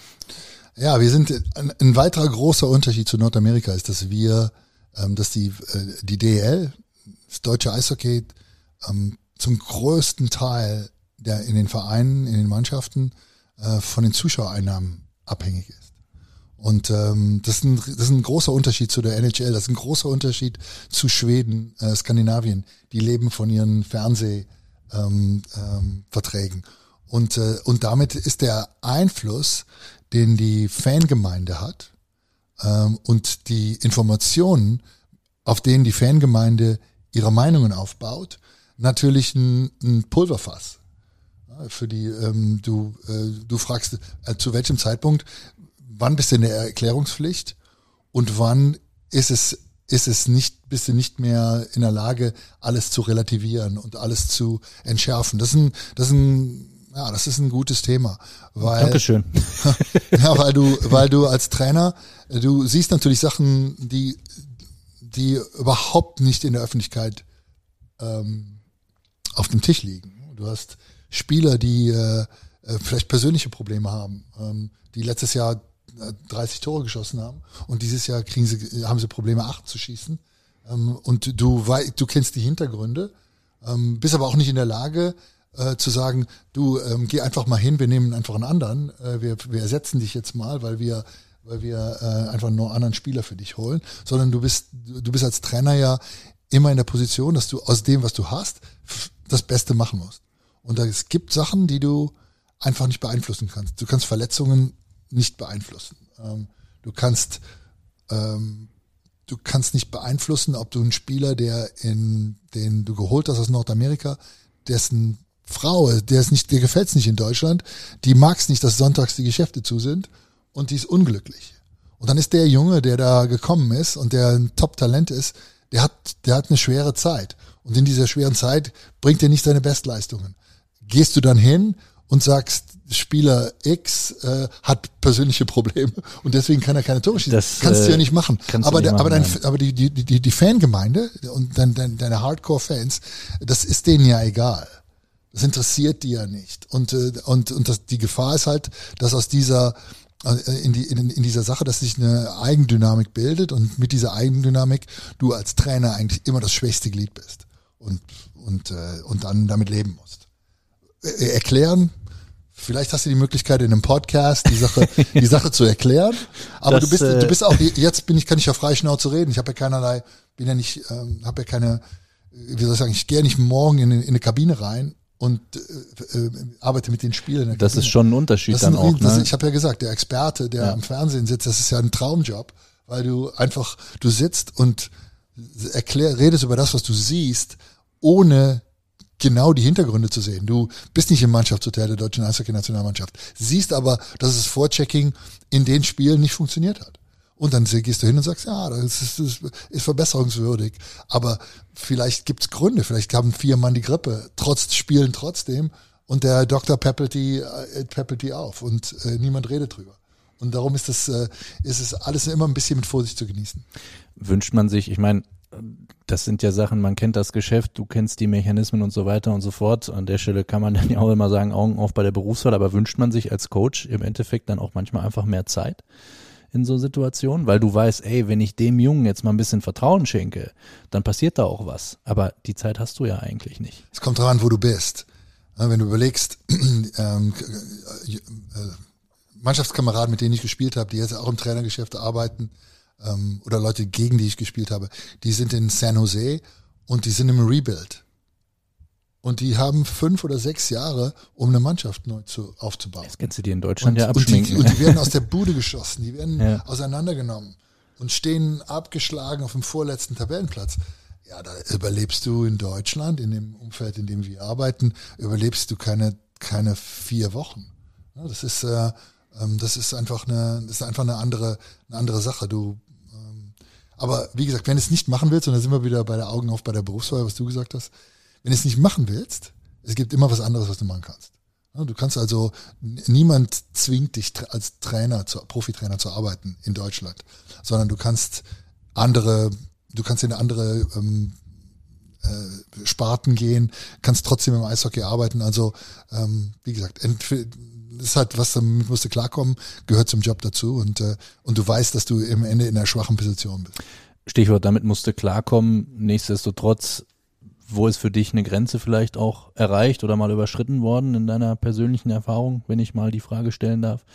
Ja, wir sind, ein, ein weiterer großer Unterschied zu Nordamerika ist, dass wir, ähm, dass die, äh, die D E L, das deutsche Eishockey, ähm, zum größten Teil der in den Vereinen, in den Mannschaften äh, von den Zuschauereinnahmen abhängig ist. Und ähm, das, ist ein, das ist ein großer Unterschied zu der N H L, das ist ein großer Unterschied zu Schweden, äh, Skandinavien. Die leben von ihren Fernsehverträgen. Ähm, ähm, und, äh, und damit ist der Einfluss, den die Fangemeinde hat ähm, und die Informationen, auf denen die Fangemeinde ihre Meinungen aufbaut, natürlich ein, ein Pulverfass. Ja, für die ähm, du äh, du fragst äh, zu welchem Zeitpunkt, wann bist du in der Erklärungspflicht und wann ist es ist es nicht bist du nicht mehr in der Lage, alles zu relativieren und alles zu entschärfen. Das ist ein das ist ein Ja, das ist ein gutes Thema, weil Dankeschön. Ja, weil du, weil du als Trainer, du siehst natürlich Sachen, die, die überhaupt nicht in der Öffentlichkeit ähm, auf dem Tisch liegen. Du hast Spieler, die äh, vielleicht persönliche Probleme haben, ähm, die letztes Jahr dreißig Tore geschossen haben und dieses Jahr kriegen sie, haben sie Probleme, acht zu schießen. Ähm, und du, du kennst die Hintergründe, ähm, bist aber auch nicht in der Lage, Äh, zu sagen, du ähm, geh einfach mal hin, wir nehmen einfach einen anderen, äh, wir, wir ersetzen dich jetzt mal, weil wir, weil wir äh, einfach nur einen anderen Spieler für dich holen, sondern du bist, du bist als Trainer ja immer in der Position, dass du aus dem, was du hast, das Beste machen musst. Und es gibt Sachen, die du einfach nicht beeinflussen kannst. Du kannst Verletzungen nicht beeinflussen. Ähm, du kannst, ähm, du kannst nicht beeinflussen, ob du einen Spieler, der in, den du geholt hast aus Nordamerika, dessen Frau, der ist nicht, der gefällt's nicht in Deutschland, die mag's nicht, dass sonntags die Geschäfte zu sind und die ist unglücklich. Und dann ist der Junge, der da gekommen ist und der ein Top-Talent ist, der hat, der hat eine schwere Zeit. Und in dieser schweren Zeit bringt er nicht seine Bestleistungen. Gehst du dann hin und sagst, Spieler X äh, hat persönliche Probleme und deswegen kann er keine Tore schießen. Das kannst äh, du ja nicht machen. Aber, der, machen, aber, dein, aber die, die, die, die Fangemeinde und dein, dein, deine Hardcore-Fans, das ist denen ja egal. Das interessiert die ja nicht. Und, und, und das, die Gefahr ist halt, dass aus dieser, in, die, in, in dieser Sache, dass sich eine Eigendynamik bildet und mit dieser Eigendynamik du als Trainer eigentlich immer das schwächste Glied bist und, und, und dann damit leben musst. Erklären, vielleicht hast du die Möglichkeit in einem Podcast die Sache, die Sache zu erklären, aber das, du bist, äh, du bist auch, jetzt bin ich, kann ich ja frei Schnauze reden. Ich habe ja keinerlei, bin ja nicht, ähm, habe ja keine, wie soll ich sagen, ich gehe nicht morgen in, in eine Kabine rein und äh, äh, arbeite mit den Spielern. Das ist schon ein Unterschied dann ein, auch. Das, ne? Ich habe ja gesagt, der Experte, der ja. am Fernsehen sitzt, das ist ja ein Traumjob, weil du einfach, du sitzt und erklär, redest über das, was du siehst, ohne genau die Hintergründe zu sehen. Du bist nicht im Mannschaftshotel der deutschen Eishockey-Nationalmannschaft, siehst aber, dass das Vorchecking in den Spielen nicht funktioniert hat. Und dann gehst du hin und sagst, ja, das ist, das ist verbesserungswürdig. Aber vielleicht gibt's Gründe, vielleicht haben vier Mann die Grippe, trotz spielen trotzdem und der Doktor peppelt die, äh, peppelt die auf und äh, niemand redet drüber. Und darum ist das, äh, ist es alles immer ein bisschen mit Vorsicht zu genießen. Wünscht man sich, ich meine, das sind ja Sachen, man kennt das Geschäft, du kennst die Mechanismen und so weiter und so fort. An der Stelle kann man dann ja auch immer sagen, Augen auf bei der Berufswahl, aber wünscht man sich als Coach im Endeffekt dann auch manchmal einfach mehr Zeit in so Situationen, weil du weißt, ey, wenn ich dem Jungen jetzt mal ein bisschen Vertrauen schenke, dann passiert da auch was. Aber die Zeit hast du ja eigentlich nicht. Es kommt daran, wo du bist. Wenn du überlegst, ähm, Mannschaftskameraden, mit denen ich gespielt habe, die jetzt auch im Trainergeschäft arbeiten, ähm, oder Leute, gegen die ich gespielt habe, die sind in San Jose und die sind im Rebuild. Und die haben fünf oder sechs Jahre, um eine Mannschaft neu zu, aufzubauen. Das kannst du dir in Deutschland und, ja abschminken. Und die, und die werden aus der Bude geschossen, die werden ja. auseinandergenommen und stehen abgeschlagen auf dem vorletzten Tabellenplatz. Ja, da überlebst du in Deutschland, in dem Umfeld, in dem wir arbeiten, überlebst du keine keine vier Wochen. Das ist, äh, Ähm, das ist einfach eine, das ist einfach eine andere, eine andere Sache. Du, ähm, aber wie gesagt, wenn du es nicht machen willst, und da sind wir wieder bei der Augen auf bei der Berufswahl, was du gesagt hast, wenn du es nicht machen willst, es gibt immer was anderes, was du machen kannst. Du kannst also, niemand zwingt dich als Trainer, zu, Profitrainer zu arbeiten in Deutschland, sondern du kannst andere, du kannst in andere ähm, äh, Sparten gehen, kannst trotzdem im Eishockey arbeiten. Also ähm, wie gesagt, entweder, das ist halt was, damit musst du klarkommen, gehört zum Job dazu und äh, und du weißt, dass du im Ende in einer schwachen Position bist. Stichwort, damit musst du klarkommen. Nichtsdestotrotz, wo ist für dich eine Grenze vielleicht auch erreicht oder mal überschritten worden in deiner persönlichen Erfahrung, wenn ich mal die Frage stellen darf?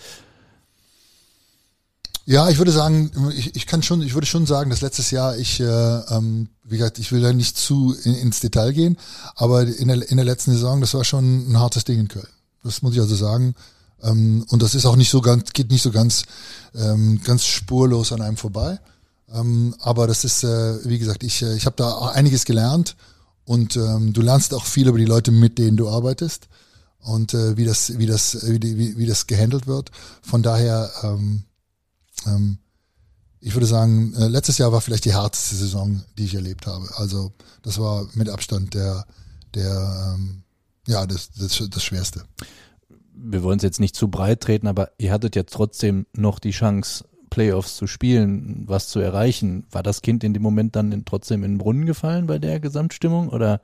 Ja, ich würde sagen, ich, ich kann schon, ich würde schon sagen, dass letztes Jahr ich, äh, ähm, wie gesagt, ich will da nicht zu in, ins Detail gehen, aber in der, in der letzten Saison, das war schon ein hartes Ding in Köln. Das muss ich also sagen. Ähm, und das ist auch nicht so ganz, geht nicht so ganz, ähm, ganz spurlos an einem vorbei. Ähm, aber das ist, äh, wie gesagt, ich, äh, ich habe da auch einiges gelernt. Und ähm, du lernst auch viel über die Leute, mit denen du arbeitest und äh, wie das, wie das, wie, die, wie, wie das gehandelt wird. Von daher, ähm, ähm, ich würde sagen, äh, letztes Jahr war vielleicht die härteste Saison, die ich erlebt habe. Also das war mit Abstand der, der, ähm, ja, das, das, das Schwerste. Wir wollen es jetzt nicht zu breit treten, aber ihr hattet jetzt trotzdem noch die Chance, Playoffs zu spielen, was zu erreichen. War das Kind in dem Moment dann in, trotzdem in den Brunnen gefallen bei der Gesamtstimmung oder?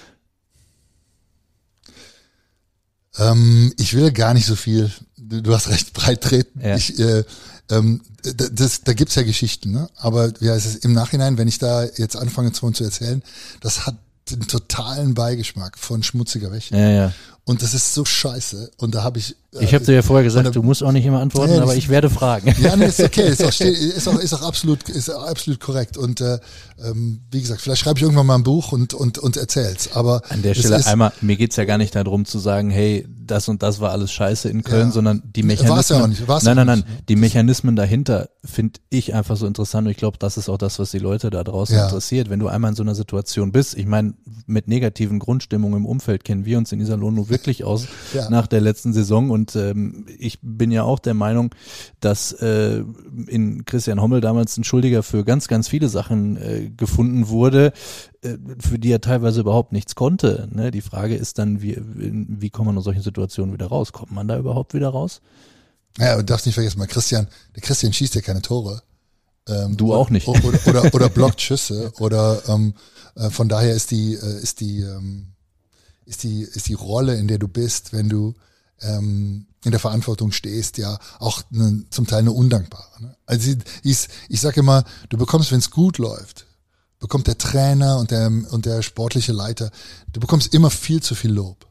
Ähm, ich will gar nicht so viel, du, du hast recht, breit treten. Ja. Ich, äh, ähm, das, da gibt's ja Geschichten, ne? Aber ja, es ist im Nachhinein, wenn ich da jetzt anfange zu, zu erzählen, das hat den totalen Beigeschmack von schmutziger Wäsche. Ja, ja. Und das ist so scheiße. Und da habe ich. Äh, ich habe dir ja vorher gesagt, da, du musst auch nicht immer antworten, nee, aber ich werde fragen. Ja, nee, ist okay, ist auch, ist auch, ist auch absolut, ist auch absolut korrekt. Und äh, ähm, wie gesagt, vielleicht schreibe ich irgendwann mal ein Buch und und und erzähl's. Aber an der Stelle ist, einmal, mir geht's ja gar nicht darum zu sagen, hey, das und das war alles scheiße in Köln, ja, sondern die Mechanismen. War's ja auch nicht, war's nein, nein, nein, die Mechanismen dahinter finde ich einfach so interessant. Und ich glaube, das ist auch das, was die Leute da draußen ja. interessiert. Wenn du einmal in so einer Situation bist, ich meine, mit negativen Grundstimmungen im Umfeld kennen wir uns in Iserlohn nur wirklich aus. Ja. Nach der letzten Saison und ähm, ich bin ja auch der Meinung, dass äh, in Christian Hommel damals ein Schuldiger für ganz, ganz viele Sachen äh, gefunden wurde, äh, für die er teilweise überhaupt nichts konnte. Ne? Die Frage ist dann, wie, wie kommt man aus solchen Situationen wieder raus? Kommt man da überhaupt wieder raus? Ja, und darfst nicht vergessen, mal Christian, der Christian schießt ja keine Tore. Ähm, du auch nicht. Oder, oder, oder blockt Schüsse oder ähm, äh, von daher ist die, äh, ist die ähm, ist die, ist die Rolle, in der du bist, wenn du ähm, in der Verantwortung stehst, ja auch ne, zum Teil eine undankbare. Ne? Also ich, ich sage immer, du bekommst, wenn es gut läuft, bekommt der Trainer und der, und der sportliche Leiter, du bekommst immer viel zu viel Lob.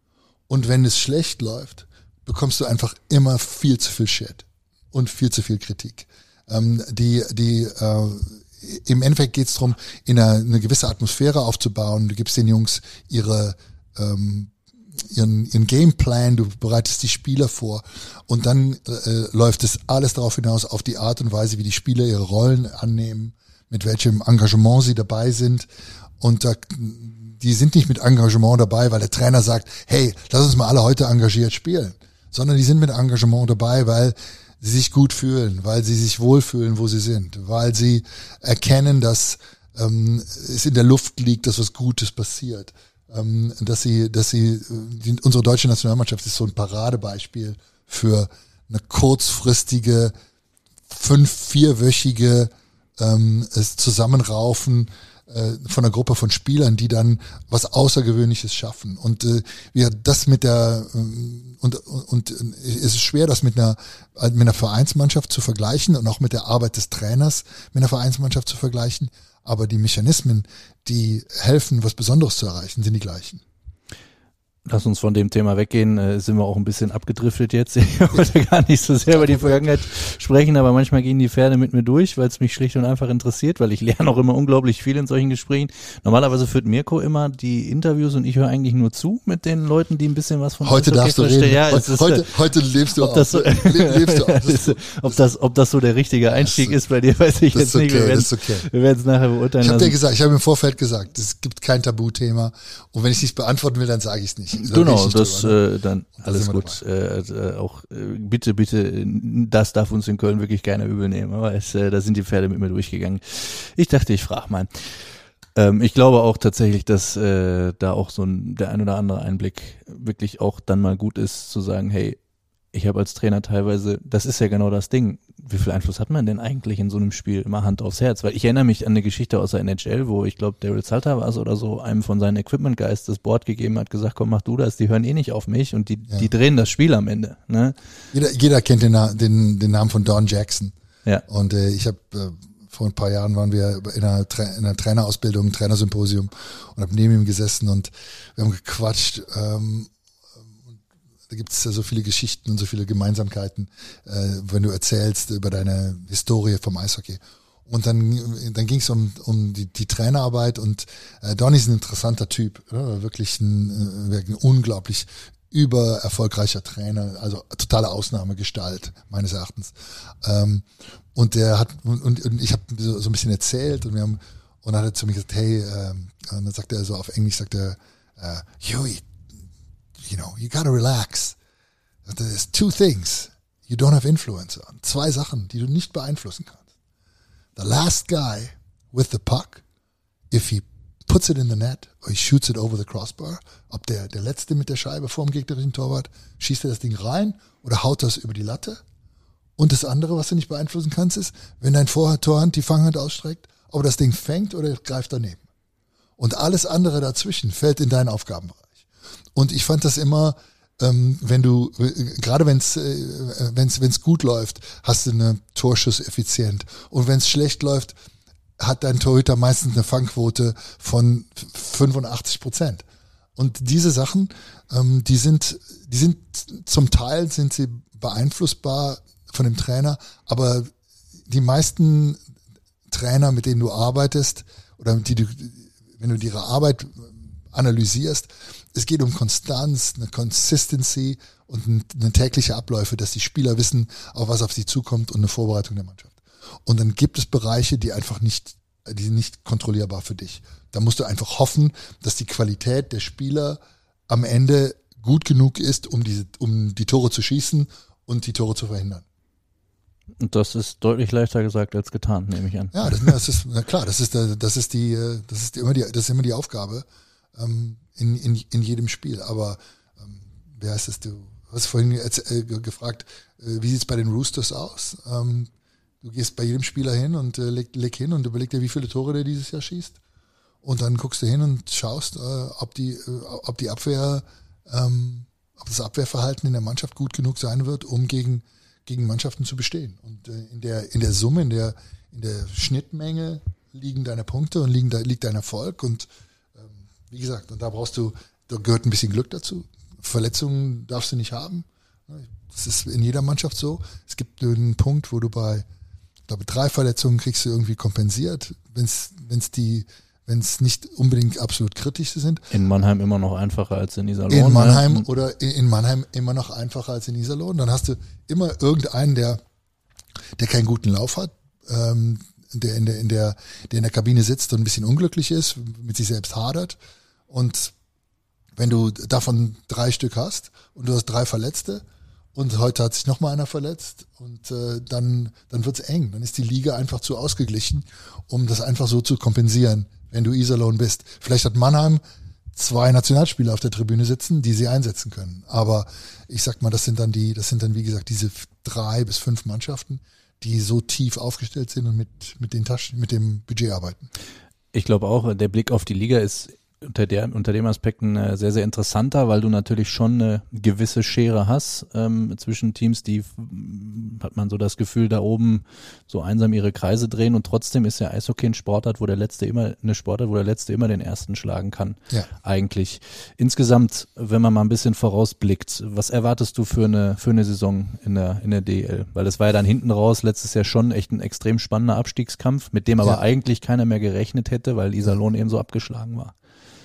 Und wenn es schlecht läuft, bekommst du einfach immer viel zu viel Shit und viel zu viel Kritik. Ähm, die, die, äh, im Endeffekt geht es darum, in einer, eine gewisse Atmosphäre aufzubauen. Du gibst den Jungs ihre ähm, ihren, ihren Gameplan, du bereitest die Spieler vor und dann äh, läuft es alles darauf hinaus, auf die Art und Weise, wie die Spieler ihre Rollen annehmen, mit welchem Engagement sie dabei sind und da, die sind nicht mit Engagement dabei, weil der Trainer sagt, hey, lass uns mal alle heute engagiert spielen, sondern die sind mit Engagement dabei, weil sie sich gut fühlen, weil sie sich wohlfühlen, wo sie sind, weil sie erkennen, dass ähm, es in der Luft liegt, dass was Gutes passiert. Ähm, dass sie, dass sie, die, unsere deutsche Nationalmannschaft ist so ein Paradebeispiel für eine kurzfristige, fünf-, vierwöchige ähm, Zusammenraufen äh, von einer Gruppe von Spielern, die dann was Außergewöhnliches schaffen. Und äh, wir das mit der ähm, und, und, und es ist schwer, das mit einer mit einer Vereinsmannschaft zu vergleichen und auch mit der Arbeit des Trainers mit einer Vereinsmannschaft zu vergleichen. Aber die Mechanismen, die helfen, was Besonderes zu erreichen, sind die gleichen. Lass uns von dem Thema weggehen, äh, sind wir auch ein bisschen abgedriftet jetzt. Ich wollte gar nicht so sehr über die Vergangenheit sprechen, aber manchmal gehen die Pferde mit mir durch, weil es mich schlicht und einfach interessiert, weil ich lerne auch immer unglaublich viel in solchen Gesprächen. Normalerweise führt Mirko immer die Interviews und ich höre eigentlich nur zu mit den Leuten, die ein bisschen was von heute darfst du reden. Ja, heute, ist, heute, heute lebst du ob das so, lebst du auch. ob das ob das so der richtige Einstieg ist, ist bei dir, weiß ich jetzt okay, nicht. Wir werden es okay. nachher beurteilen. Ich habe dir gesagt, ich habe im Vorfeld gesagt, es gibt kein Tabuthema und wenn ich es nicht beantworten will, dann sage ich es nicht. Genau, das drüber, ne? äh, dann alles gut. Äh, äh, auch äh, bitte, bitte, das darf uns in Köln wirklich keiner übel nehmen. Aber es, äh, da sind die Pferde mit mir durchgegangen. Ich dachte, ich frage mal. Ähm, ich glaube auch tatsächlich, dass äh, da auch so ein, der ein oder andere Einblick wirklich auch dann mal gut ist, zu sagen, hey, ich habe als Trainer teilweise, das ist ja genau das Ding, wie viel Einfluss hat man denn eigentlich in so einem Spiel, immer Hand aufs Herz? Weil ich erinnere mich an eine Geschichte aus der N H L, wo ich glaube, Daryl Sutter war es oder so, einem von seinen Equipment Guys das Board gegeben hat, gesagt, komm, mach du das, die hören eh nicht auf mich und die ja. die drehen das Spiel am Ende. Ne? Jeder, jeder kennt den, den, den Namen von Don Jackson. Ja. Und äh, ich habe äh, vor ein paar Jahren waren wir in einer, Tra- in einer Trainerausbildung, Trainersymposium und habe neben ihm gesessen und wir haben gequatscht. Ähm, Da gibt es ja so viele Geschichten und so viele Gemeinsamkeiten, äh, wenn du erzählst über deine Historie vom Eishockey. Und dann, dann ging es um, um die, die Trainerarbeit und äh, Donny ist ein interessanter Typ, oder? Wirklich ein, äh, ein unglaublich über erfolgreicher Trainer, also totale Ausnahmegestalt meines Erachtens. Ähm, und der hat und, und ich habe so, so ein bisschen erzählt und wir haben und dann hat er zu mir gesagt, hey, äh, und dann sagt er so auf Englisch, sagt er, uh, Huey, you know, you gotta relax. There's two things you don't have influence on. Zwei Sachen, die du nicht beeinflussen kannst. The last guy with the puck, if he puts it in the net or he shoots it over the crossbar, ob der, der Letzte mit der Scheibe vor dem gegnerischen Torwart, schießt er das Ding rein oder haut das über die Latte? Und das andere, was du nicht beeinflussen kannst, ist, wenn dein Vortorhand die Fanghand ausstreckt, ob er das Ding fängt oder greift daneben. Und alles andere dazwischen fällt in deinen Aufgabenbereich. Und ich fand das immer, ähm, wenn du, äh, gerade wenn es äh, wenn's, wenn's gut läuft, hast du eine Torschusseffizient. Und wenn es schlecht läuft, hat dein Torhüter meistens eine Fangquote von fünfundachtzig Prozent. Und diese Sachen, ähm, die sind, die sind zum Teil sind sie beeinflussbar von dem Trainer, aber die meisten Trainer, mit denen du arbeitest oder die du, wenn du ihre Arbeit analysierst, es geht um Konstanz, eine Consistency und eine tägliche Abläufe, dass die Spieler wissen, auf was auf sie zukommt und eine Vorbereitung der Mannschaft. Und dann gibt es Bereiche, die einfach nicht, die sind nicht kontrollierbar für dich. Da musst du einfach hoffen, dass die Qualität der Spieler am Ende gut genug ist, um diese, um die Tore zu schießen und die Tore zu verhindern. Und das ist deutlich leichter gesagt als getan, nehme ich an. Ja, das, das ist, na klar, das ist, das ist die, das ist immer die, das ist immer die Aufgabe, ähm, in, in, in jedem Spiel. Aber, ähm, wie heißt es, du hast vorhin äh, gefragt, äh, wie sieht's bei den Roosters aus? Ähm, du gehst bei jedem Spieler hin und äh, leg, leg hin und überleg dir, wie viele Tore der dieses Jahr schießt. Und dann guckst du hin und schaust, äh, ob die, äh, ob die Abwehr, ähm, ob das Abwehrverhalten in der Mannschaft gut genug sein wird, um gegen gegen Mannschaften zu bestehen. Und äh, in der in der Summe, in der in der Schnittmenge liegen deine Punkte und liegen da liegt dein Erfolg. Und ähm, wie gesagt, und da brauchst du, da gehört ein bisschen Glück dazu. Verletzungen darfst du nicht haben. Das ist in jeder Mannschaft so. Es gibt einen Punkt, wo du bei, ich glaube, drei Verletzungen kriegst du irgendwie kompensiert, wenn es wenn es die wenn es nicht unbedingt absolut kritisch sind. In Mannheim immer noch einfacher als in Iserlohn. In Mannheim ne? oder in, in Mannheim immer noch einfacher als in Iserlohn. Dann hast du immer irgendeinen, der, der keinen guten Lauf hat, ähm, der in der, in der, der in der Kabine sitzt und ein bisschen unglücklich ist, mit sich selbst hadert. Und wenn du davon drei Stück hast und du hast drei Verletzte und heute hat sich nochmal einer verletzt und äh, dann, dann wird's eng. Dann ist die Liga einfach zu ausgeglichen, um das einfach so zu kompensieren, wenn du Iserlohn bist. Vielleicht hat Mannheim zwei Nationalspieler auf der Tribüne sitzen, die sie einsetzen können. Aber ich sag mal, das sind dann die, das sind dann wie gesagt diese drei bis fünf Mannschaften, die so tief aufgestellt sind und mit mit den Taschen, mit dem Budget arbeiten. Ich glaube auch, der Blick auf die Liga ist unter der unter dem Aspekt ein sehr, sehr interessanter, weil du natürlich schon eine gewisse Schere hast ähm, zwischen Teams, die, hat man so das Gefühl, da oben so einsam ihre Kreise drehen und trotzdem ist ja Eishockey ein Sportart, wo der Letzte immer, eine Sportart, wo der Letzte immer den Ersten schlagen kann, ja. Eigentlich. Insgesamt, wenn man mal ein bisschen vorausblickt, was erwartest du für eine für eine Saison in der in der D E L? Weil es war ja dann hinten raus letztes Jahr schon echt ein extrem spannender Abstiegskampf, mit dem aber ja. eigentlich keiner mehr gerechnet hätte, weil Iserlohn eben so abgeschlagen war.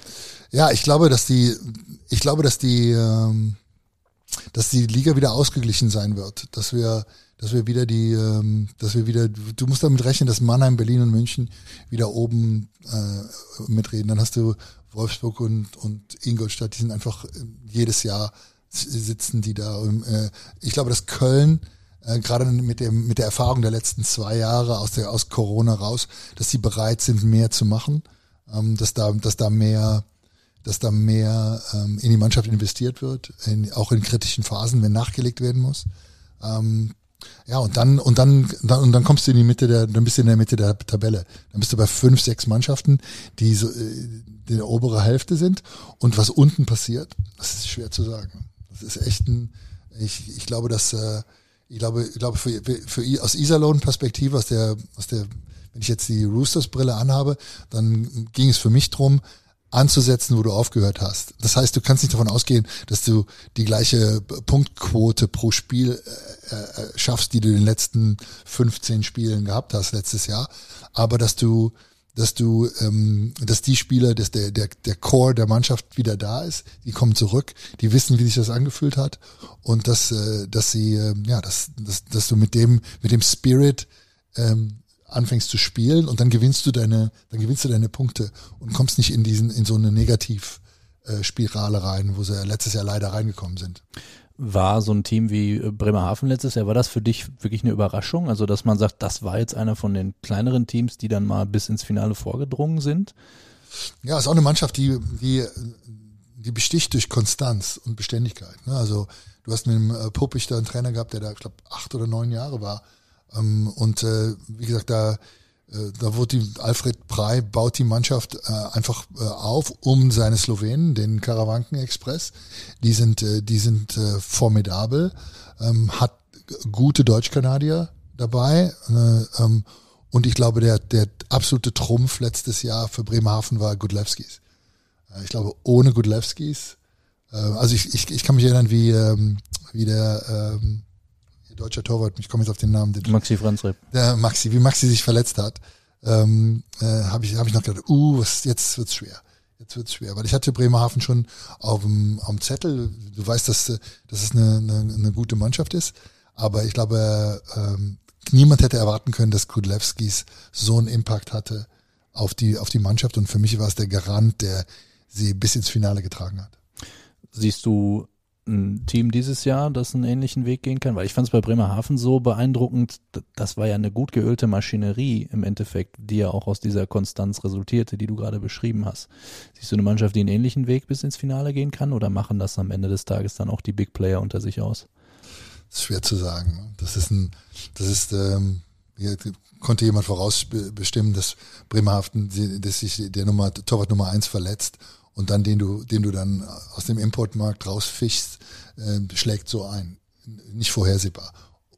Ja, ich glaube, dass die, ich glaube, dass die, ähm, dass die Liga wieder ausgeglichen sein wird, dass wir, dass wir wieder die, ähm, dass wir wieder, du musst damit rechnen, dass Mannheim, Berlin und München wieder oben äh, mitreden. Dann hast du Wolfsburg und, und Ingolstadt, die sind einfach jedes Jahr sitzen die da. Und, äh, ich glaube, dass Köln äh, gerade mit dem mit der Erfahrung der letzten zwei Jahre aus der aus Corona raus, dass sie bereit sind, mehr zu machen, ähm, dass da dass da mehr dass da mehr ähm, in die Mannschaft investiert wird, in, auch in kritischen Phasen, wenn nachgelegt werden muss. Ähm, ja, und dann, und dann, dann, und dann kommst du in die Mitte der, dann bist du in der Mitte der Tabelle. Dann bist du bei fünf, sechs Mannschaften, die so, äh, in der oberen Hälfte sind. Und was unten passiert, das ist schwer zu sagen. Das ist echt ein, ich, ich glaube, dass, äh, ich glaube, ich glaube, für, für, für aus Iserlohn-Perspektive, aus der, aus der, wenn ich jetzt die Roosters-Brille anhabe, dann ging es für mich drum, anzusetzen, wo du aufgehört hast. Das heißt, du kannst nicht davon ausgehen, dass du die gleiche Punktquote pro Spiel äh, äh, schaffst, die du in den letzten fünfzehn Spielen gehabt hast letztes Jahr, aber dass du, dass du, ähm, dass die Spieler, dass der der der Core der Mannschaft wieder da ist, die kommen zurück, die wissen, wie sich das angefühlt hat und dass, äh, dass sie, äh, ja, dass, dass, dass du mit dem mit dem Spirit ähm, anfängst zu spielen und dann gewinnst du deine, dann gewinnst du deine Punkte und kommst nicht in diesen, in so eine Negativspirale rein, wo sie letztes Jahr leider reingekommen sind. War so ein Team wie Bremerhaven letztes Jahr, war das für dich wirklich eine Überraschung? Also, dass man sagt, das war jetzt einer von den kleineren Teams, die dann mal bis ins Finale vorgedrungen sind? Ja, ist auch eine Mannschaft, die, die, die besticht durch Konstanz und Beständigkeit. Also, du hast mit dem Puppich da einen Trainer gehabt, der da, ich glaube, acht oder neun Jahre war. Und äh, wie gesagt, da äh, da wurde die, Alfred Prey baut die Mannschaft äh, einfach äh, auf um seine Slowenen, den Karawanken Express. Die sind äh, die sind äh, formidabel, ähm, hat gute Deutschkanadier dabei äh, ähm, und ich glaube, der der absolute Trumpf letztes Jahr für Bremerhaven war Gudlewskis. Äh, ich glaube, ohne Gudlewskis, äh, also ich, ich ich kann mich erinnern, wie ähm, wie der ähm, deutscher Torwart, ich komme jetzt auf den Namen. Den, Maxi Franzreb. Der Maxi, wie Maxi sich verletzt hat, ähm, äh, habe ich, hab ich noch gedacht, uh, was, jetzt wird's schwer. Jetzt wird's schwer, weil ich hatte Bremerhaven schon auf dem, auf dem Zettel. Du weißt, dass, dass es eine, eine, eine gute Mannschaft ist, aber ich glaube, ähm, niemand hätte erwarten können, dass Kudlewskis so einen Impact hatte auf die, auf die Mannschaft und für mich war es der Garant, der sie bis ins Finale getragen hat. Siehst du ein Team dieses Jahr, das einen ähnlichen Weg gehen kann? Weil ich fand es bei Bremerhaven so beeindruckend, das war ja eine gut geölte Maschinerie im Endeffekt, die ja auch aus dieser Konstanz resultierte, die du gerade beschrieben hast. Siehst du eine Mannschaft, die einen ähnlichen Weg bis ins Finale gehen kann oder machen das am Ende des Tages dann auch die Big Player unter sich aus? Das ist schwer zu sagen. Das ist ein, das ist, ähm, hier konnte jemand vorausbestimmen, dass Bremerhaven, dass sich der Nummer, Torwart Nummer eins verletzt und dann den du, den du dann aus dem Importmarkt rausfischst, äh, schlägt so ein. Nicht vorhersehbar.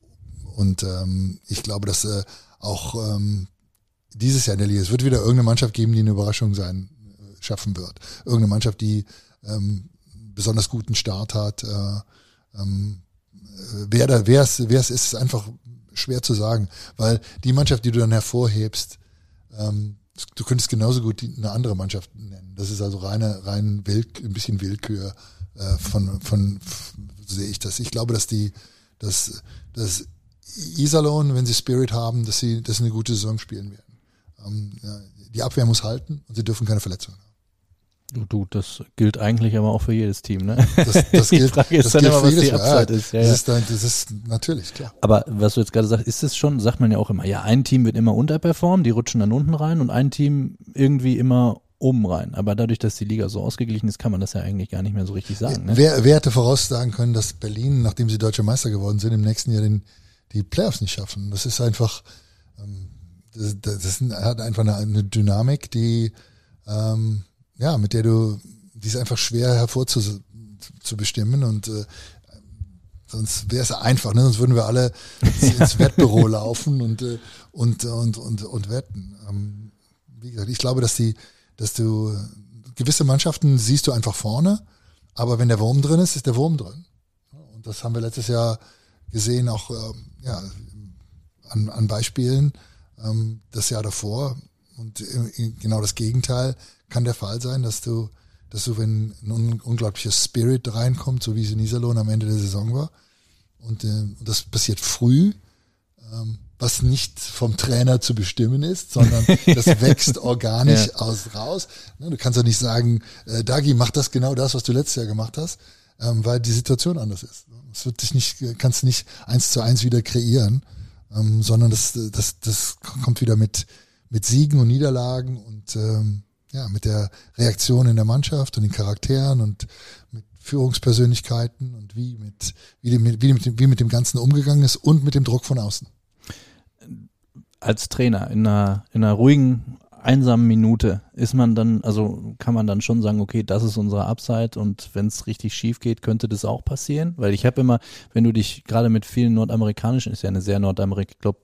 Und ähm, ich glaube, dass äh, auch ähm, dieses Jahr in der Liga, es wird wieder irgendeine Mannschaft geben, die eine Überraschung sein, äh, schaffen wird. Irgendeine Mannschaft, die ähm, besonders guten Start hat. Äh, ähm, wer da, wer es, wer es ist, ist einfach schwer zu sagen, weil die Mannschaft, die du dann hervorhebst, ähm, du könntest genauso gut die, eine andere Mannschaft nennen. Das ist also reine, rein Wild, ein bisschen Willkür äh, von, von, von, sehe ich das. Ich glaube, dass die, dass, dass Iserlohn, wenn sie Spirit haben, dass sie, dass sie eine gute Saison spielen werden. Ähm, ja, die Abwehr muss halten und sie dürfen keine Verletzungen haben. Du, du, das gilt eigentlich aber auch für jedes Team, ne? Das, das die gilt, Frage ist das dann gilt immer, für was jedes die Upside ja, ist. Ja, das, ja. ist dann, das ist natürlich, klar. Aber was du jetzt gerade sagst, ist es schon, sagt man ja auch immer, ja, ein Team wird immer unterperformen, die rutschen dann unten rein und ein Team irgendwie immer oben rein. Aber dadurch, dass die Liga so ausgeglichen ist, kann man das ja eigentlich gar nicht mehr so richtig sagen. Ne? Wer, wer hätte voraussagen können, dass Berlin, nachdem sie Deutscher Meister geworden sind, im nächsten Jahr den, die Playoffs nicht schaffen? Das ist einfach, ähm, das, das hat einfach eine, eine Dynamik, die, ähm, ja, mit der du, die ist einfach schwer hervorzubestimmen und äh, sonst wäre es einfach, ne? Sonst würden wir alle ins Wettbüro laufen und, äh, und, und, und, und wetten. Ähm, wie gesagt, ich glaube, dass die, dass du gewisse Mannschaften siehst du einfach vorne, aber wenn der Wurm drin ist, ist der Wurm drin. Und das haben wir letztes Jahr gesehen, auch äh, ja, an, an Beispielen, ähm, das Jahr davor. Und äh, genau das Gegenteil kann der Fall sein, dass du dass du, wenn ein un- unglaublicher Spirit reinkommt, so wie es in Iserlohn am Ende der Saison war, und äh, das passiert früh, ähm, was nicht vom Trainer zu bestimmen ist, sondern das wächst organisch ja. aus raus. Du kannst ja nicht sagen, äh, Dagi, mach das genau das, was du letztes Jahr gemacht hast, ähm, weil die Situation anders ist. Das wird dich nicht, kannst du nicht eins zu eins wieder kreieren, ähm, sondern das, das, das kommt wieder mit, mit Siegen und Niederlagen und ähm, ja, mit der Reaktion in der Mannschaft und den Charakteren und mit Führungspersönlichkeiten und wie mit, wie, dem, wie, mit dem, wie mit dem Ganzen umgegangen ist und mit dem Druck von außen. Als Trainer in einer, in einer ruhigen, einsamen Minute ist man dann, also kann man dann schon sagen, okay, das ist unsere Upside und wenn es richtig schief geht, könnte das auch passieren, weil ich habe immer, wenn du dich gerade mit vielen nordamerikanischen, ist ja eine sehr Nordamerikanische, ich glaube,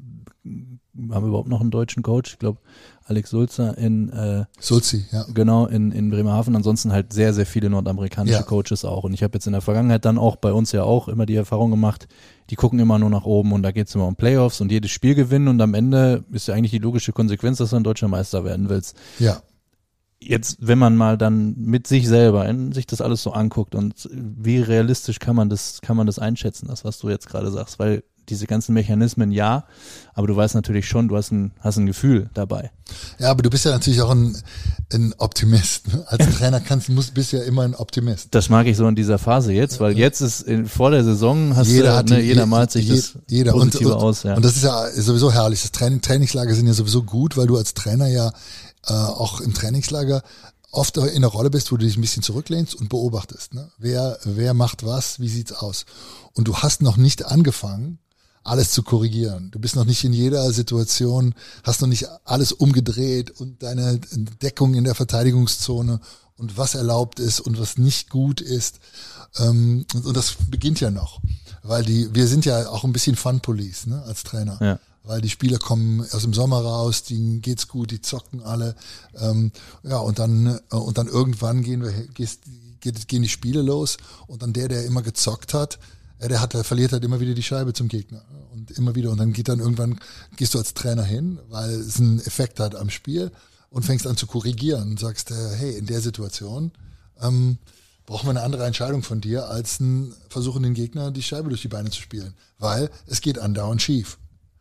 haben wir überhaupt noch einen deutschen Coach? Ich glaube, Alex Sulzer in äh, Sulzi, ja. Genau, in, in Bremerhaven. Ansonsten halt sehr, sehr viele nordamerikanische ja. Coaches auch. Und ich habe jetzt in der Vergangenheit dann auch bei uns ja auch immer die Erfahrung gemacht, die gucken immer nur nach oben und da geht es immer um Playoffs und jedes Spiel gewinnen und am Ende ist ja eigentlich die logische Konsequenz, dass du ein deutscher Meister werden willst. Ja. Jetzt, wenn man mal dann mit sich selber in, sich das alles so anguckt und wie realistisch kann man das, kann man das einschätzen, das, was du jetzt gerade sagst, weil diese ganzen Mechanismen, ja, aber du weißt natürlich schon, du hast ein, hast ein Gefühl dabei. Ja, aber du bist ja natürlich auch ein, ein Optimist. Ne? Als Trainer kannst, musst, bist du ja immer ein Optimist. Das mag ich so in dieser Phase jetzt, weil jetzt ist in, vor der Saison hast jeder du, hat ne, die, jeder malt sich je, das jeder. Positive und, und, aus. Ja. Und das ist ja sowieso herrlich. Das Training, Trainingslager sind ja sowieso gut, weil du als Trainer ja äh, auch im Trainingslager oft in der Rolle bist, wo du dich ein bisschen zurücklehnst und beobachtest. Ne? Wer, wer macht was, wie sieht's aus? Und du hast noch nicht angefangen, alles zu korrigieren. Du bist noch nicht in jeder Situation, hast noch nicht alles umgedreht und deine Deckung in der Verteidigungszone und was erlaubt ist und was nicht gut ist. Und das beginnt ja noch, weil die, wir sind ja auch ein bisschen Fun Police, ne, als Trainer. Ja. Weil die Spieler kommen aus dem Sommer raus, denen geht's gut, die zocken alle. Ja, und dann, und dann irgendwann gehen wir, gehen die Spiele los und dann der, der immer gezockt hat, Ja, der hat, der verliert halt immer wieder die Scheibe zum Gegner und immer wieder und dann geht dann irgendwann, gehst du als Trainer hin, weil es einen Effekt hat am Spiel und fängst an zu korrigieren und sagst, hey, in der Situation ähm, brauchen wir eine andere Entscheidung von dir, als ein Versuchen, den Gegner die Scheibe durch die Beine zu spielen, weil es geht andauernd schief.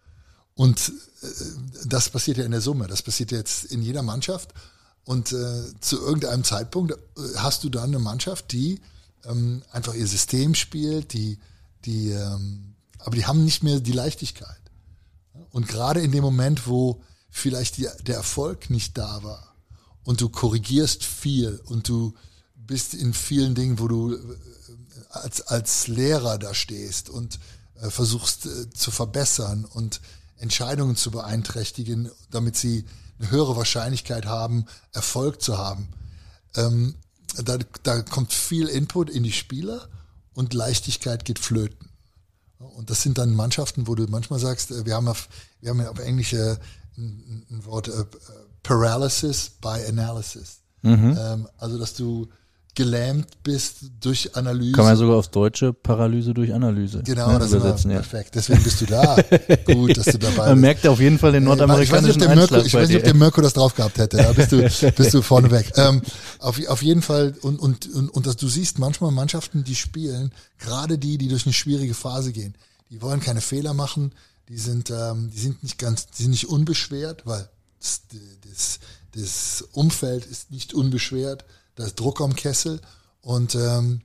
Und äh, das passiert ja in der Summe, das passiert jetzt in jeder Mannschaft und äh, zu irgendeinem Zeitpunkt äh, hast du dann eine Mannschaft, die Ähm, einfach ihr System spielt, die, die, ähm, aber die haben nicht mehr die Leichtigkeit. Und gerade in dem Moment, wo vielleicht die, der Erfolg nicht da war und du korrigierst viel und du bist in vielen Dingen, wo du äh, als, als Lehrer da stehst und äh, versuchst äh, zu verbessern und Entscheidungen zu beeinträchtigen, damit sie eine höhere Wahrscheinlichkeit haben, Erfolg zu haben. Ähm, Da, da kommt viel Input in die Spieler und Leichtigkeit geht flöten. Und das sind dann Mannschaften, wo du manchmal sagst, wir haben auf, wir haben ja auf Englisch ein, ein Wort, uh, Paralysis by Analysis. Mhm. Ähm, also, dass du gelähmt bist durch Analyse. Kann man sogar aufs Deutsche Paralyse durch Analyse genau, ne, das übersetzen. Ja. Perfekt, deswegen bist du da. Gut, dass du dabei bist. Man merkt auf jeden Fall den nordamerikanischen ich weiß nicht, ob der Mirko, ich weiß nicht, ob der Mirko das drauf gehabt hätte. Da bist du, bist du vorne weg. Ähm, auf, auf jeden Fall, und, und, und, und dass du siehst manchmal Mannschaften, die spielen, gerade die, die durch eine schwierige Phase gehen, die wollen keine Fehler machen, die sind, ähm, die sind nicht ganz, die sind nicht unbeschwert, weil das, das, das Umfeld ist nicht unbeschwert. Da ist Druck am Kessel und, ähm,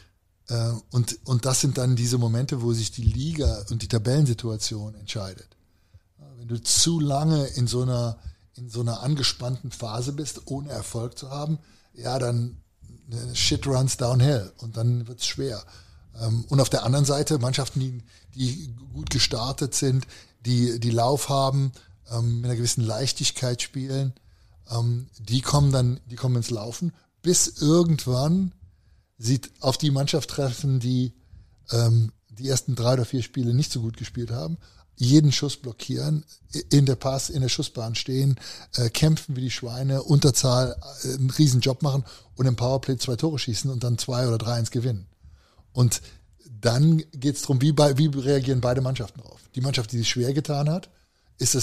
äh, und, und das sind dann diese Momente, wo sich die Liga und die Tabellensituation entscheidet. Wenn du zu lange in so einer, in so einer angespannten Phase bist, ohne Erfolg zu haben, ja, dann shit runs downhill und dann wird's schwer. Ähm, und auf der anderen Seite Mannschaften, die, die gut gestartet sind, die, die Lauf haben, ähm, mit einer gewissen Leichtigkeit spielen, ähm, die kommen dann, die kommen ins Laufen, bis irgendwann sie auf die Mannschaft treffen, die ähm, die ersten drei oder vier Spiele nicht so gut gespielt haben, jeden Schuss blockieren, in der Pass, in der Schussbahn stehen, äh, kämpfen wie die Schweine, Unterzahl, äh, einen riesen Job machen und im Powerplay zwei Tore schießen und dann zwei oder drei eins gewinnen. Und dann geht's drum, wie, bei, wie reagieren beide Mannschaften drauf. Die Mannschaft, die sich schwer getan hat, ist es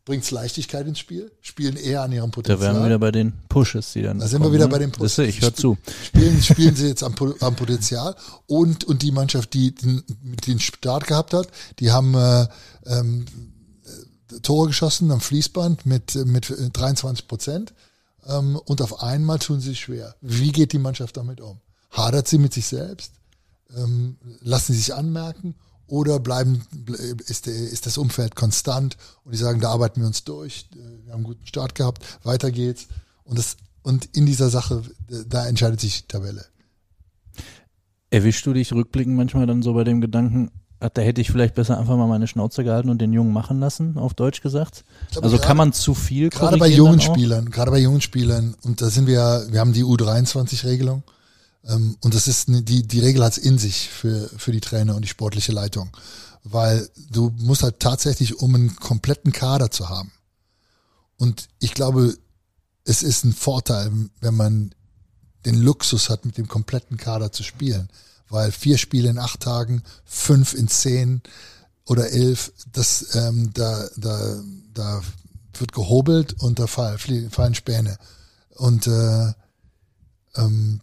bringt's Leichtigkeit ins Spiel, spielen eher an ihrem Potenzial. Da wären wir wieder bei den Pushes, die dann Da sind wir wieder bei den Pushes. Das ich höre zu. Spielen, spielen sie jetzt am, am Potenzial und, und die Mannschaft, die den, den Start gehabt hat, die haben äh, ähm, Tore geschossen am Fließband mit, mit dreiundzwanzig Prozent ähm, und auf einmal tun sie sich schwer. Wie geht die Mannschaft damit um? Hadert sie mit sich selbst? Ähm, lassen sie sich anmerken? Oder bleiben, ist, der, ist das Umfeld konstant und die sagen, da arbeiten wir uns durch, wir haben einen guten Start gehabt, weiter geht's. Und, das, und in dieser Sache, da entscheidet sich die Tabelle. Erwischst du dich rückblickend manchmal dann so bei dem Gedanken, ach, da hätte ich vielleicht besser einfach mal meine Schnauze gehalten und den Jungen machen lassen, auf Deutsch gesagt? Glaube, also gerade, kann man zu viel Gerade bei jungen Spielern, gerade bei jungen Spielern, und da sind wir ja, wir haben die U dreiundzwanzig-Regelung. Und das ist die die Regel hat's in sich für für die Trainer und die sportliche Leitung, weil du musst halt tatsächlich, um einen kompletten Kader zu haben. Und ich glaube, es ist ein Vorteil, wenn man den Luxus hat, mit dem kompletten Kader zu spielen, weil vier Spiele in acht Tagen, fünf in zehn oder elf, das ähm, da da da wird gehobelt und da fallen, fallen Späne und äh, ähm,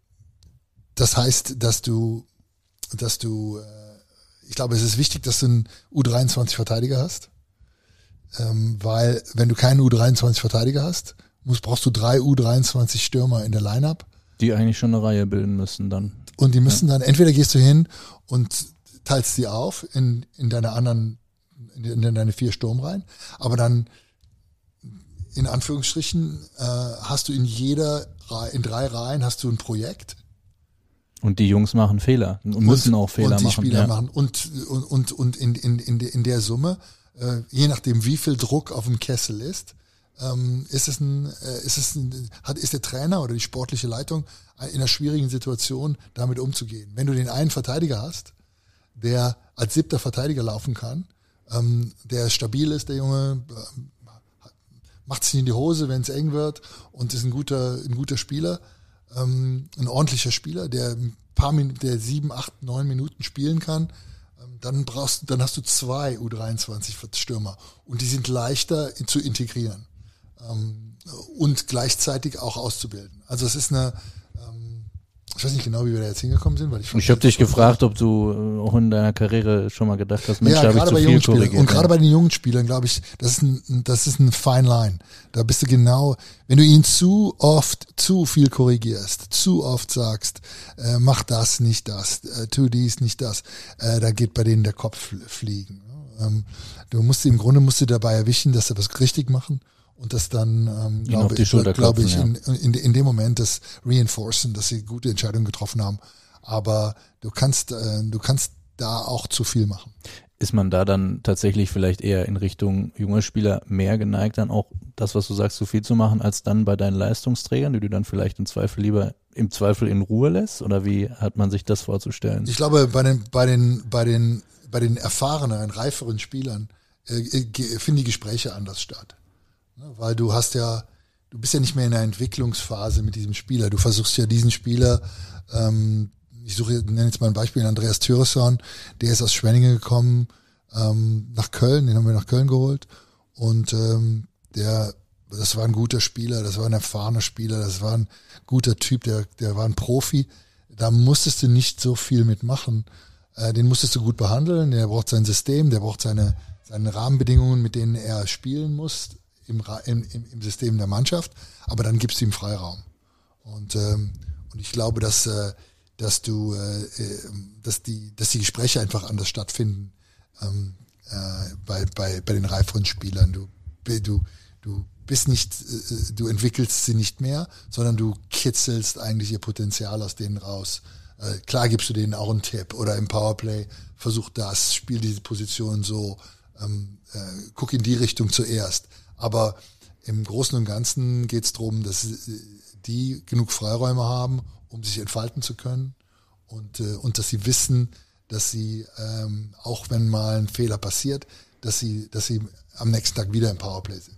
das heißt, dass du, dass du, äh, ich glaube, es ist wichtig, dass du einen U dreiundzwanzig-Verteidiger hast, ähm, weil wenn du keinen U dreiundzwanzig-Verteidiger hast, musst, brauchst du drei U dreiundzwanzig-Stürmer in der Line-Up. Die eigentlich schon eine Reihe bilden müssen dann. Und die müssen ja. dann, entweder gehst du hin und teilst sie auf in, in deine anderen, in deine vier Sturmreihen, aber dann, in Anführungsstrichen, äh, hast du in jeder Reihe, in drei Reihen hast du ein Projekt. Und die Jungs machen Fehler und müssen und, auch Fehler machen. Und die machen, Spieler ja. machen. Und, und, und, und in, in, in, in der Summe, äh, je nachdem wie viel Druck auf dem Kessel ist, ähm, ist es ein, äh, ist es ein, hat, ist der Trainer oder die sportliche Leitung in einer schwierigen Situation, damit umzugehen. Wenn du den einen Verteidiger hast, der als siebter Verteidiger laufen kann, ähm, der stabil ist, der Junge, äh, macht sich in die Hose, wenn es eng wird und ist ein guter, ein guter Spieler, ähm, ein ordentlicher Spieler, der ein paar Minuten, der sieben, acht, neun Minuten spielen kann, ähm, dann brauchst, dann hast du zwei U dreiundzwanzig-Stürmer und die sind leichter in, zu integrieren ähm, und gleichzeitig auch auszubilden. Also es ist eine, ähm, ich weiß nicht genau, wie wir da jetzt hingekommen sind, weil ich. Ich habe dich gefragt, ob du auch in deiner Karriere schon mal gedacht hast, Mensch, ja, da habe ich zu viel korrigiert. Und gerade bei den jungen Spielern, glaube ich, das ist ein, das ist ein fine line. Da bist du genau, wenn du ihn zu oft, zu viel korrigierst, zu oft sagst, äh, mach das, nicht das, äh, tu dies, nicht das, äh, da geht bei denen der Kopf fliegen. Ähm, du musst im Grunde musst du dabei erwischen, dass sie was richtig machen. Und das dann, ähm, glaube ich, glaube ich, in, in, in dem Moment das reinforcen, dass sie gute Entscheidungen getroffen haben. Aber du kannst, äh, du kannst da auch zu viel machen. Ist man da dann tatsächlich vielleicht eher in Richtung junger Spieler mehr geneigt, dann auch das, was du sagst, zu viel zu machen, als dann bei deinen Leistungsträgern, die du dann vielleicht im Zweifel lieber im Zweifel in Ruhe lässt? Oder wie hat man sich das vorzustellen? Ich glaube, bei den, bei den, bei den, bei den erfahrenen, reiferen Spielern äh, finden die Gespräche anders statt. Weil du hast ja, du bist ja nicht mehr in einer Entwicklungsphase mit diesem Spieler. Du versuchst ja diesen Spieler, ähm, ich suche, nenne jetzt mal ein Beispiel, Andreas Thüresson, der ist aus Schwenningen gekommen, ähm, nach Köln, den haben wir nach Köln geholt. Und ähm, der, das war ein guter Spieler, das war ein erfahrener Spieler, das war ein guter Typ, der, der war ein Profi. Da musstest du nicht so viel mitmachen. Äh, den musstest du gut behandeln, der braucht sein System, der braucht seine, seine Rahmenbedingungen, mit denen er spielen muss. Im, im, im System der Mannschaft, aber dann gibst du ihm Freiraum. Und, ähm, und ich glaube, dass, äh, dass du, äh, dass die, dass die Gespräche einfach anders stattfinden ähm, äh, bei, bei, bei den reiferen Spielern. Du, du, du bist nicht, äh, du entwickelst sie nicht mehr, sondern du kitzelst eigentlich ihr Potenzial aus denen raus. Äh, klar gibst du denen auch einen Tipp oder im Powerplay, versuch das, spiel diese Position so, ähm, äh, guck in die Richtung zuerst. Aber im Großen und Ganzen geht es darum, dass die genug Freiräume haben, um sich entfalten zu können und, äh, und dass sie wissen, dass sie, ähm, auch wenn mal ein Fehler passiert, dass sie, dass sie am nächsten Tag wieder im Powerplay sind.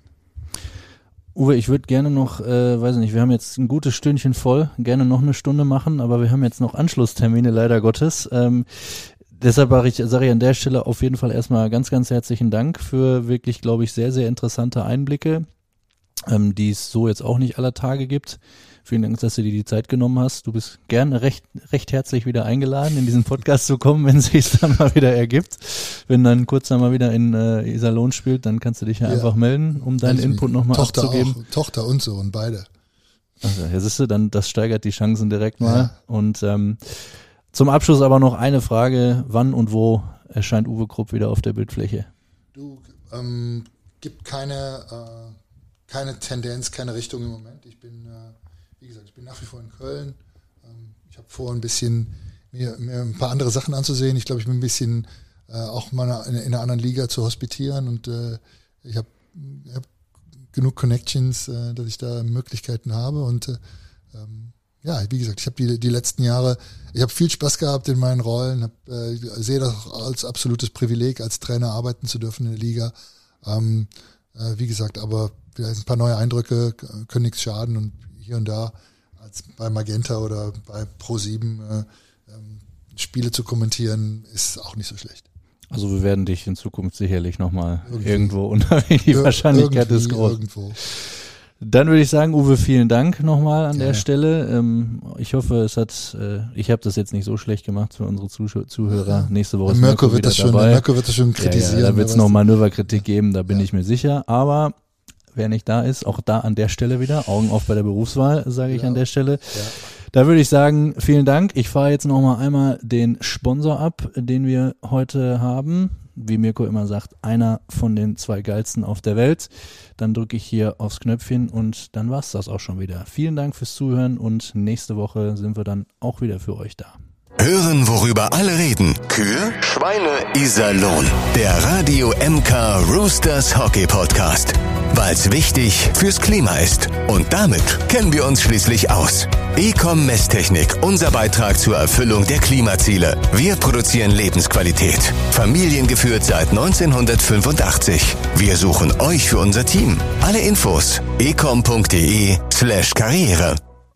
Uwe, ich würde gerne noch, äh, weiß nicht, wir haben jetzt ein gutes Stündchen voll, gerne noch eine Stunde machen, aber wir haben jetzt noch Anschlusstermine, leider Gottes. Ähm, deshalb sage ich, sag ich an der Stelle auf jeden Fall erstmal ganz, ganz herzlichen Dank für wirklich, glaube ich, sehr, sehr interessante Einblicke, ähm, die es so jetzt auch nicht aller Tage gibt. Vielen Dank, dass du dir die Zeit genommen hast. Du bist gerne recht, recht herzlich wieder eingeladen, in diesen Podcast zu kommen, wenn es sich dann mal wieder ergibt. Wenn dann kurz dann mal wieder in äh, Iserlohn spielt, dann kannst du dich ja, ja. einfach melden, um deinen also Input nochmal abzugeben. Auch, Tochter und Sohn, beide. Also, ja, siehst du, dann, das steigert die Chancen direkt mal. Ja. Und ähm, zum Abschluss aber noch eine Frage. Wann und wo erscheint Uwe Krupp wieder auf der Bildfläche? Du, ähm, gibt keine, äh, keine Tendenz, keine Richtung im Moment. Ich bin, äh, wie gesagt, ich bin nach wie vor in Köln. Ähm, ich habe vor, ein bisschen mir, mir ein paar andere Sachen anzusehen. Ich glaube, ich bin ein bisschen äh, auch mal in, in einer anderen Liga zu hospitieren und äh, ich habe hab genug Connections, äh, dass ich da Möglichkeiten habe und äh, ähm, ja, wie gesagt, ich habe die die letzten Jahre, ich habe viel Spaß gehabt in meinen Rollen, hab, äh, sehe das als absolutes Privileg, als Trainer arbeiten zu dürfen in der Liga. Ähm, äh, wie gesagt, aber vielleicht ein paar neue Eindrücke können nichts schaden und hier und da als bei Magenta oder bei Pro sieben äh, ähm, Spiele zu kommentieren, ist auch nicht so schlecht. Also wir werden dich in Zukunft sicherlich nochmal irgendwo unterwegs, die Ir- Wahrscheinlichkeit ist groß. Irgendwo. Dann würde ich sagen, Uwe, vielen Dank nochmal an ja. der Stelle. Ähm, ich hoffe, es hat, äh, ich habe das jetzt nicht so schlecht gemacht für unsere Zuh- Zuhörer. Ja. Nächste Woche ist Mirko, Mirko wird wieder das schon, dabei. Mirko wird das schon kritisieren. Ja, ja, da wird es noch Manöverkritik geben, da bin ja. ich mir sicher. Aber wer nicht da ist, auch da an der Stelle wieder, Augen auf bei der Berufswahl, sage ich ja. an der Stelle. Ja. Da würde ich sagen, vielen Dank. Ich fahre jetzt nochmal einmal den Sponsor ab, den wir heute haben. Wie Mirko immer sagt, einer von den zwei geilsten auf der Welt. Dann drücke ich hier aufs Knöpfchen und dann war's das auch schon wieder. Vielen Dank fürs Zuhören und nächste Woche sind wir dann auch wieder für euch da. Hören, worüber alle reden. Kühe, Schweine, Iserlohn. Der Radio M K Roosters Hockey Podcast. Weil's wichtig fürs Klima ist. Und damit kennen wir uns schließlich aus. Ecom Messtechnik, unser Beitrag zur Erfüllung der Klimaziele. Wir produzieren Lebensqualität. Familiengeführt seit neunzehnhundertfünfundachtzig. Wir suchen euch für unser Team. Alle Infos ecom punkt de slash karriere.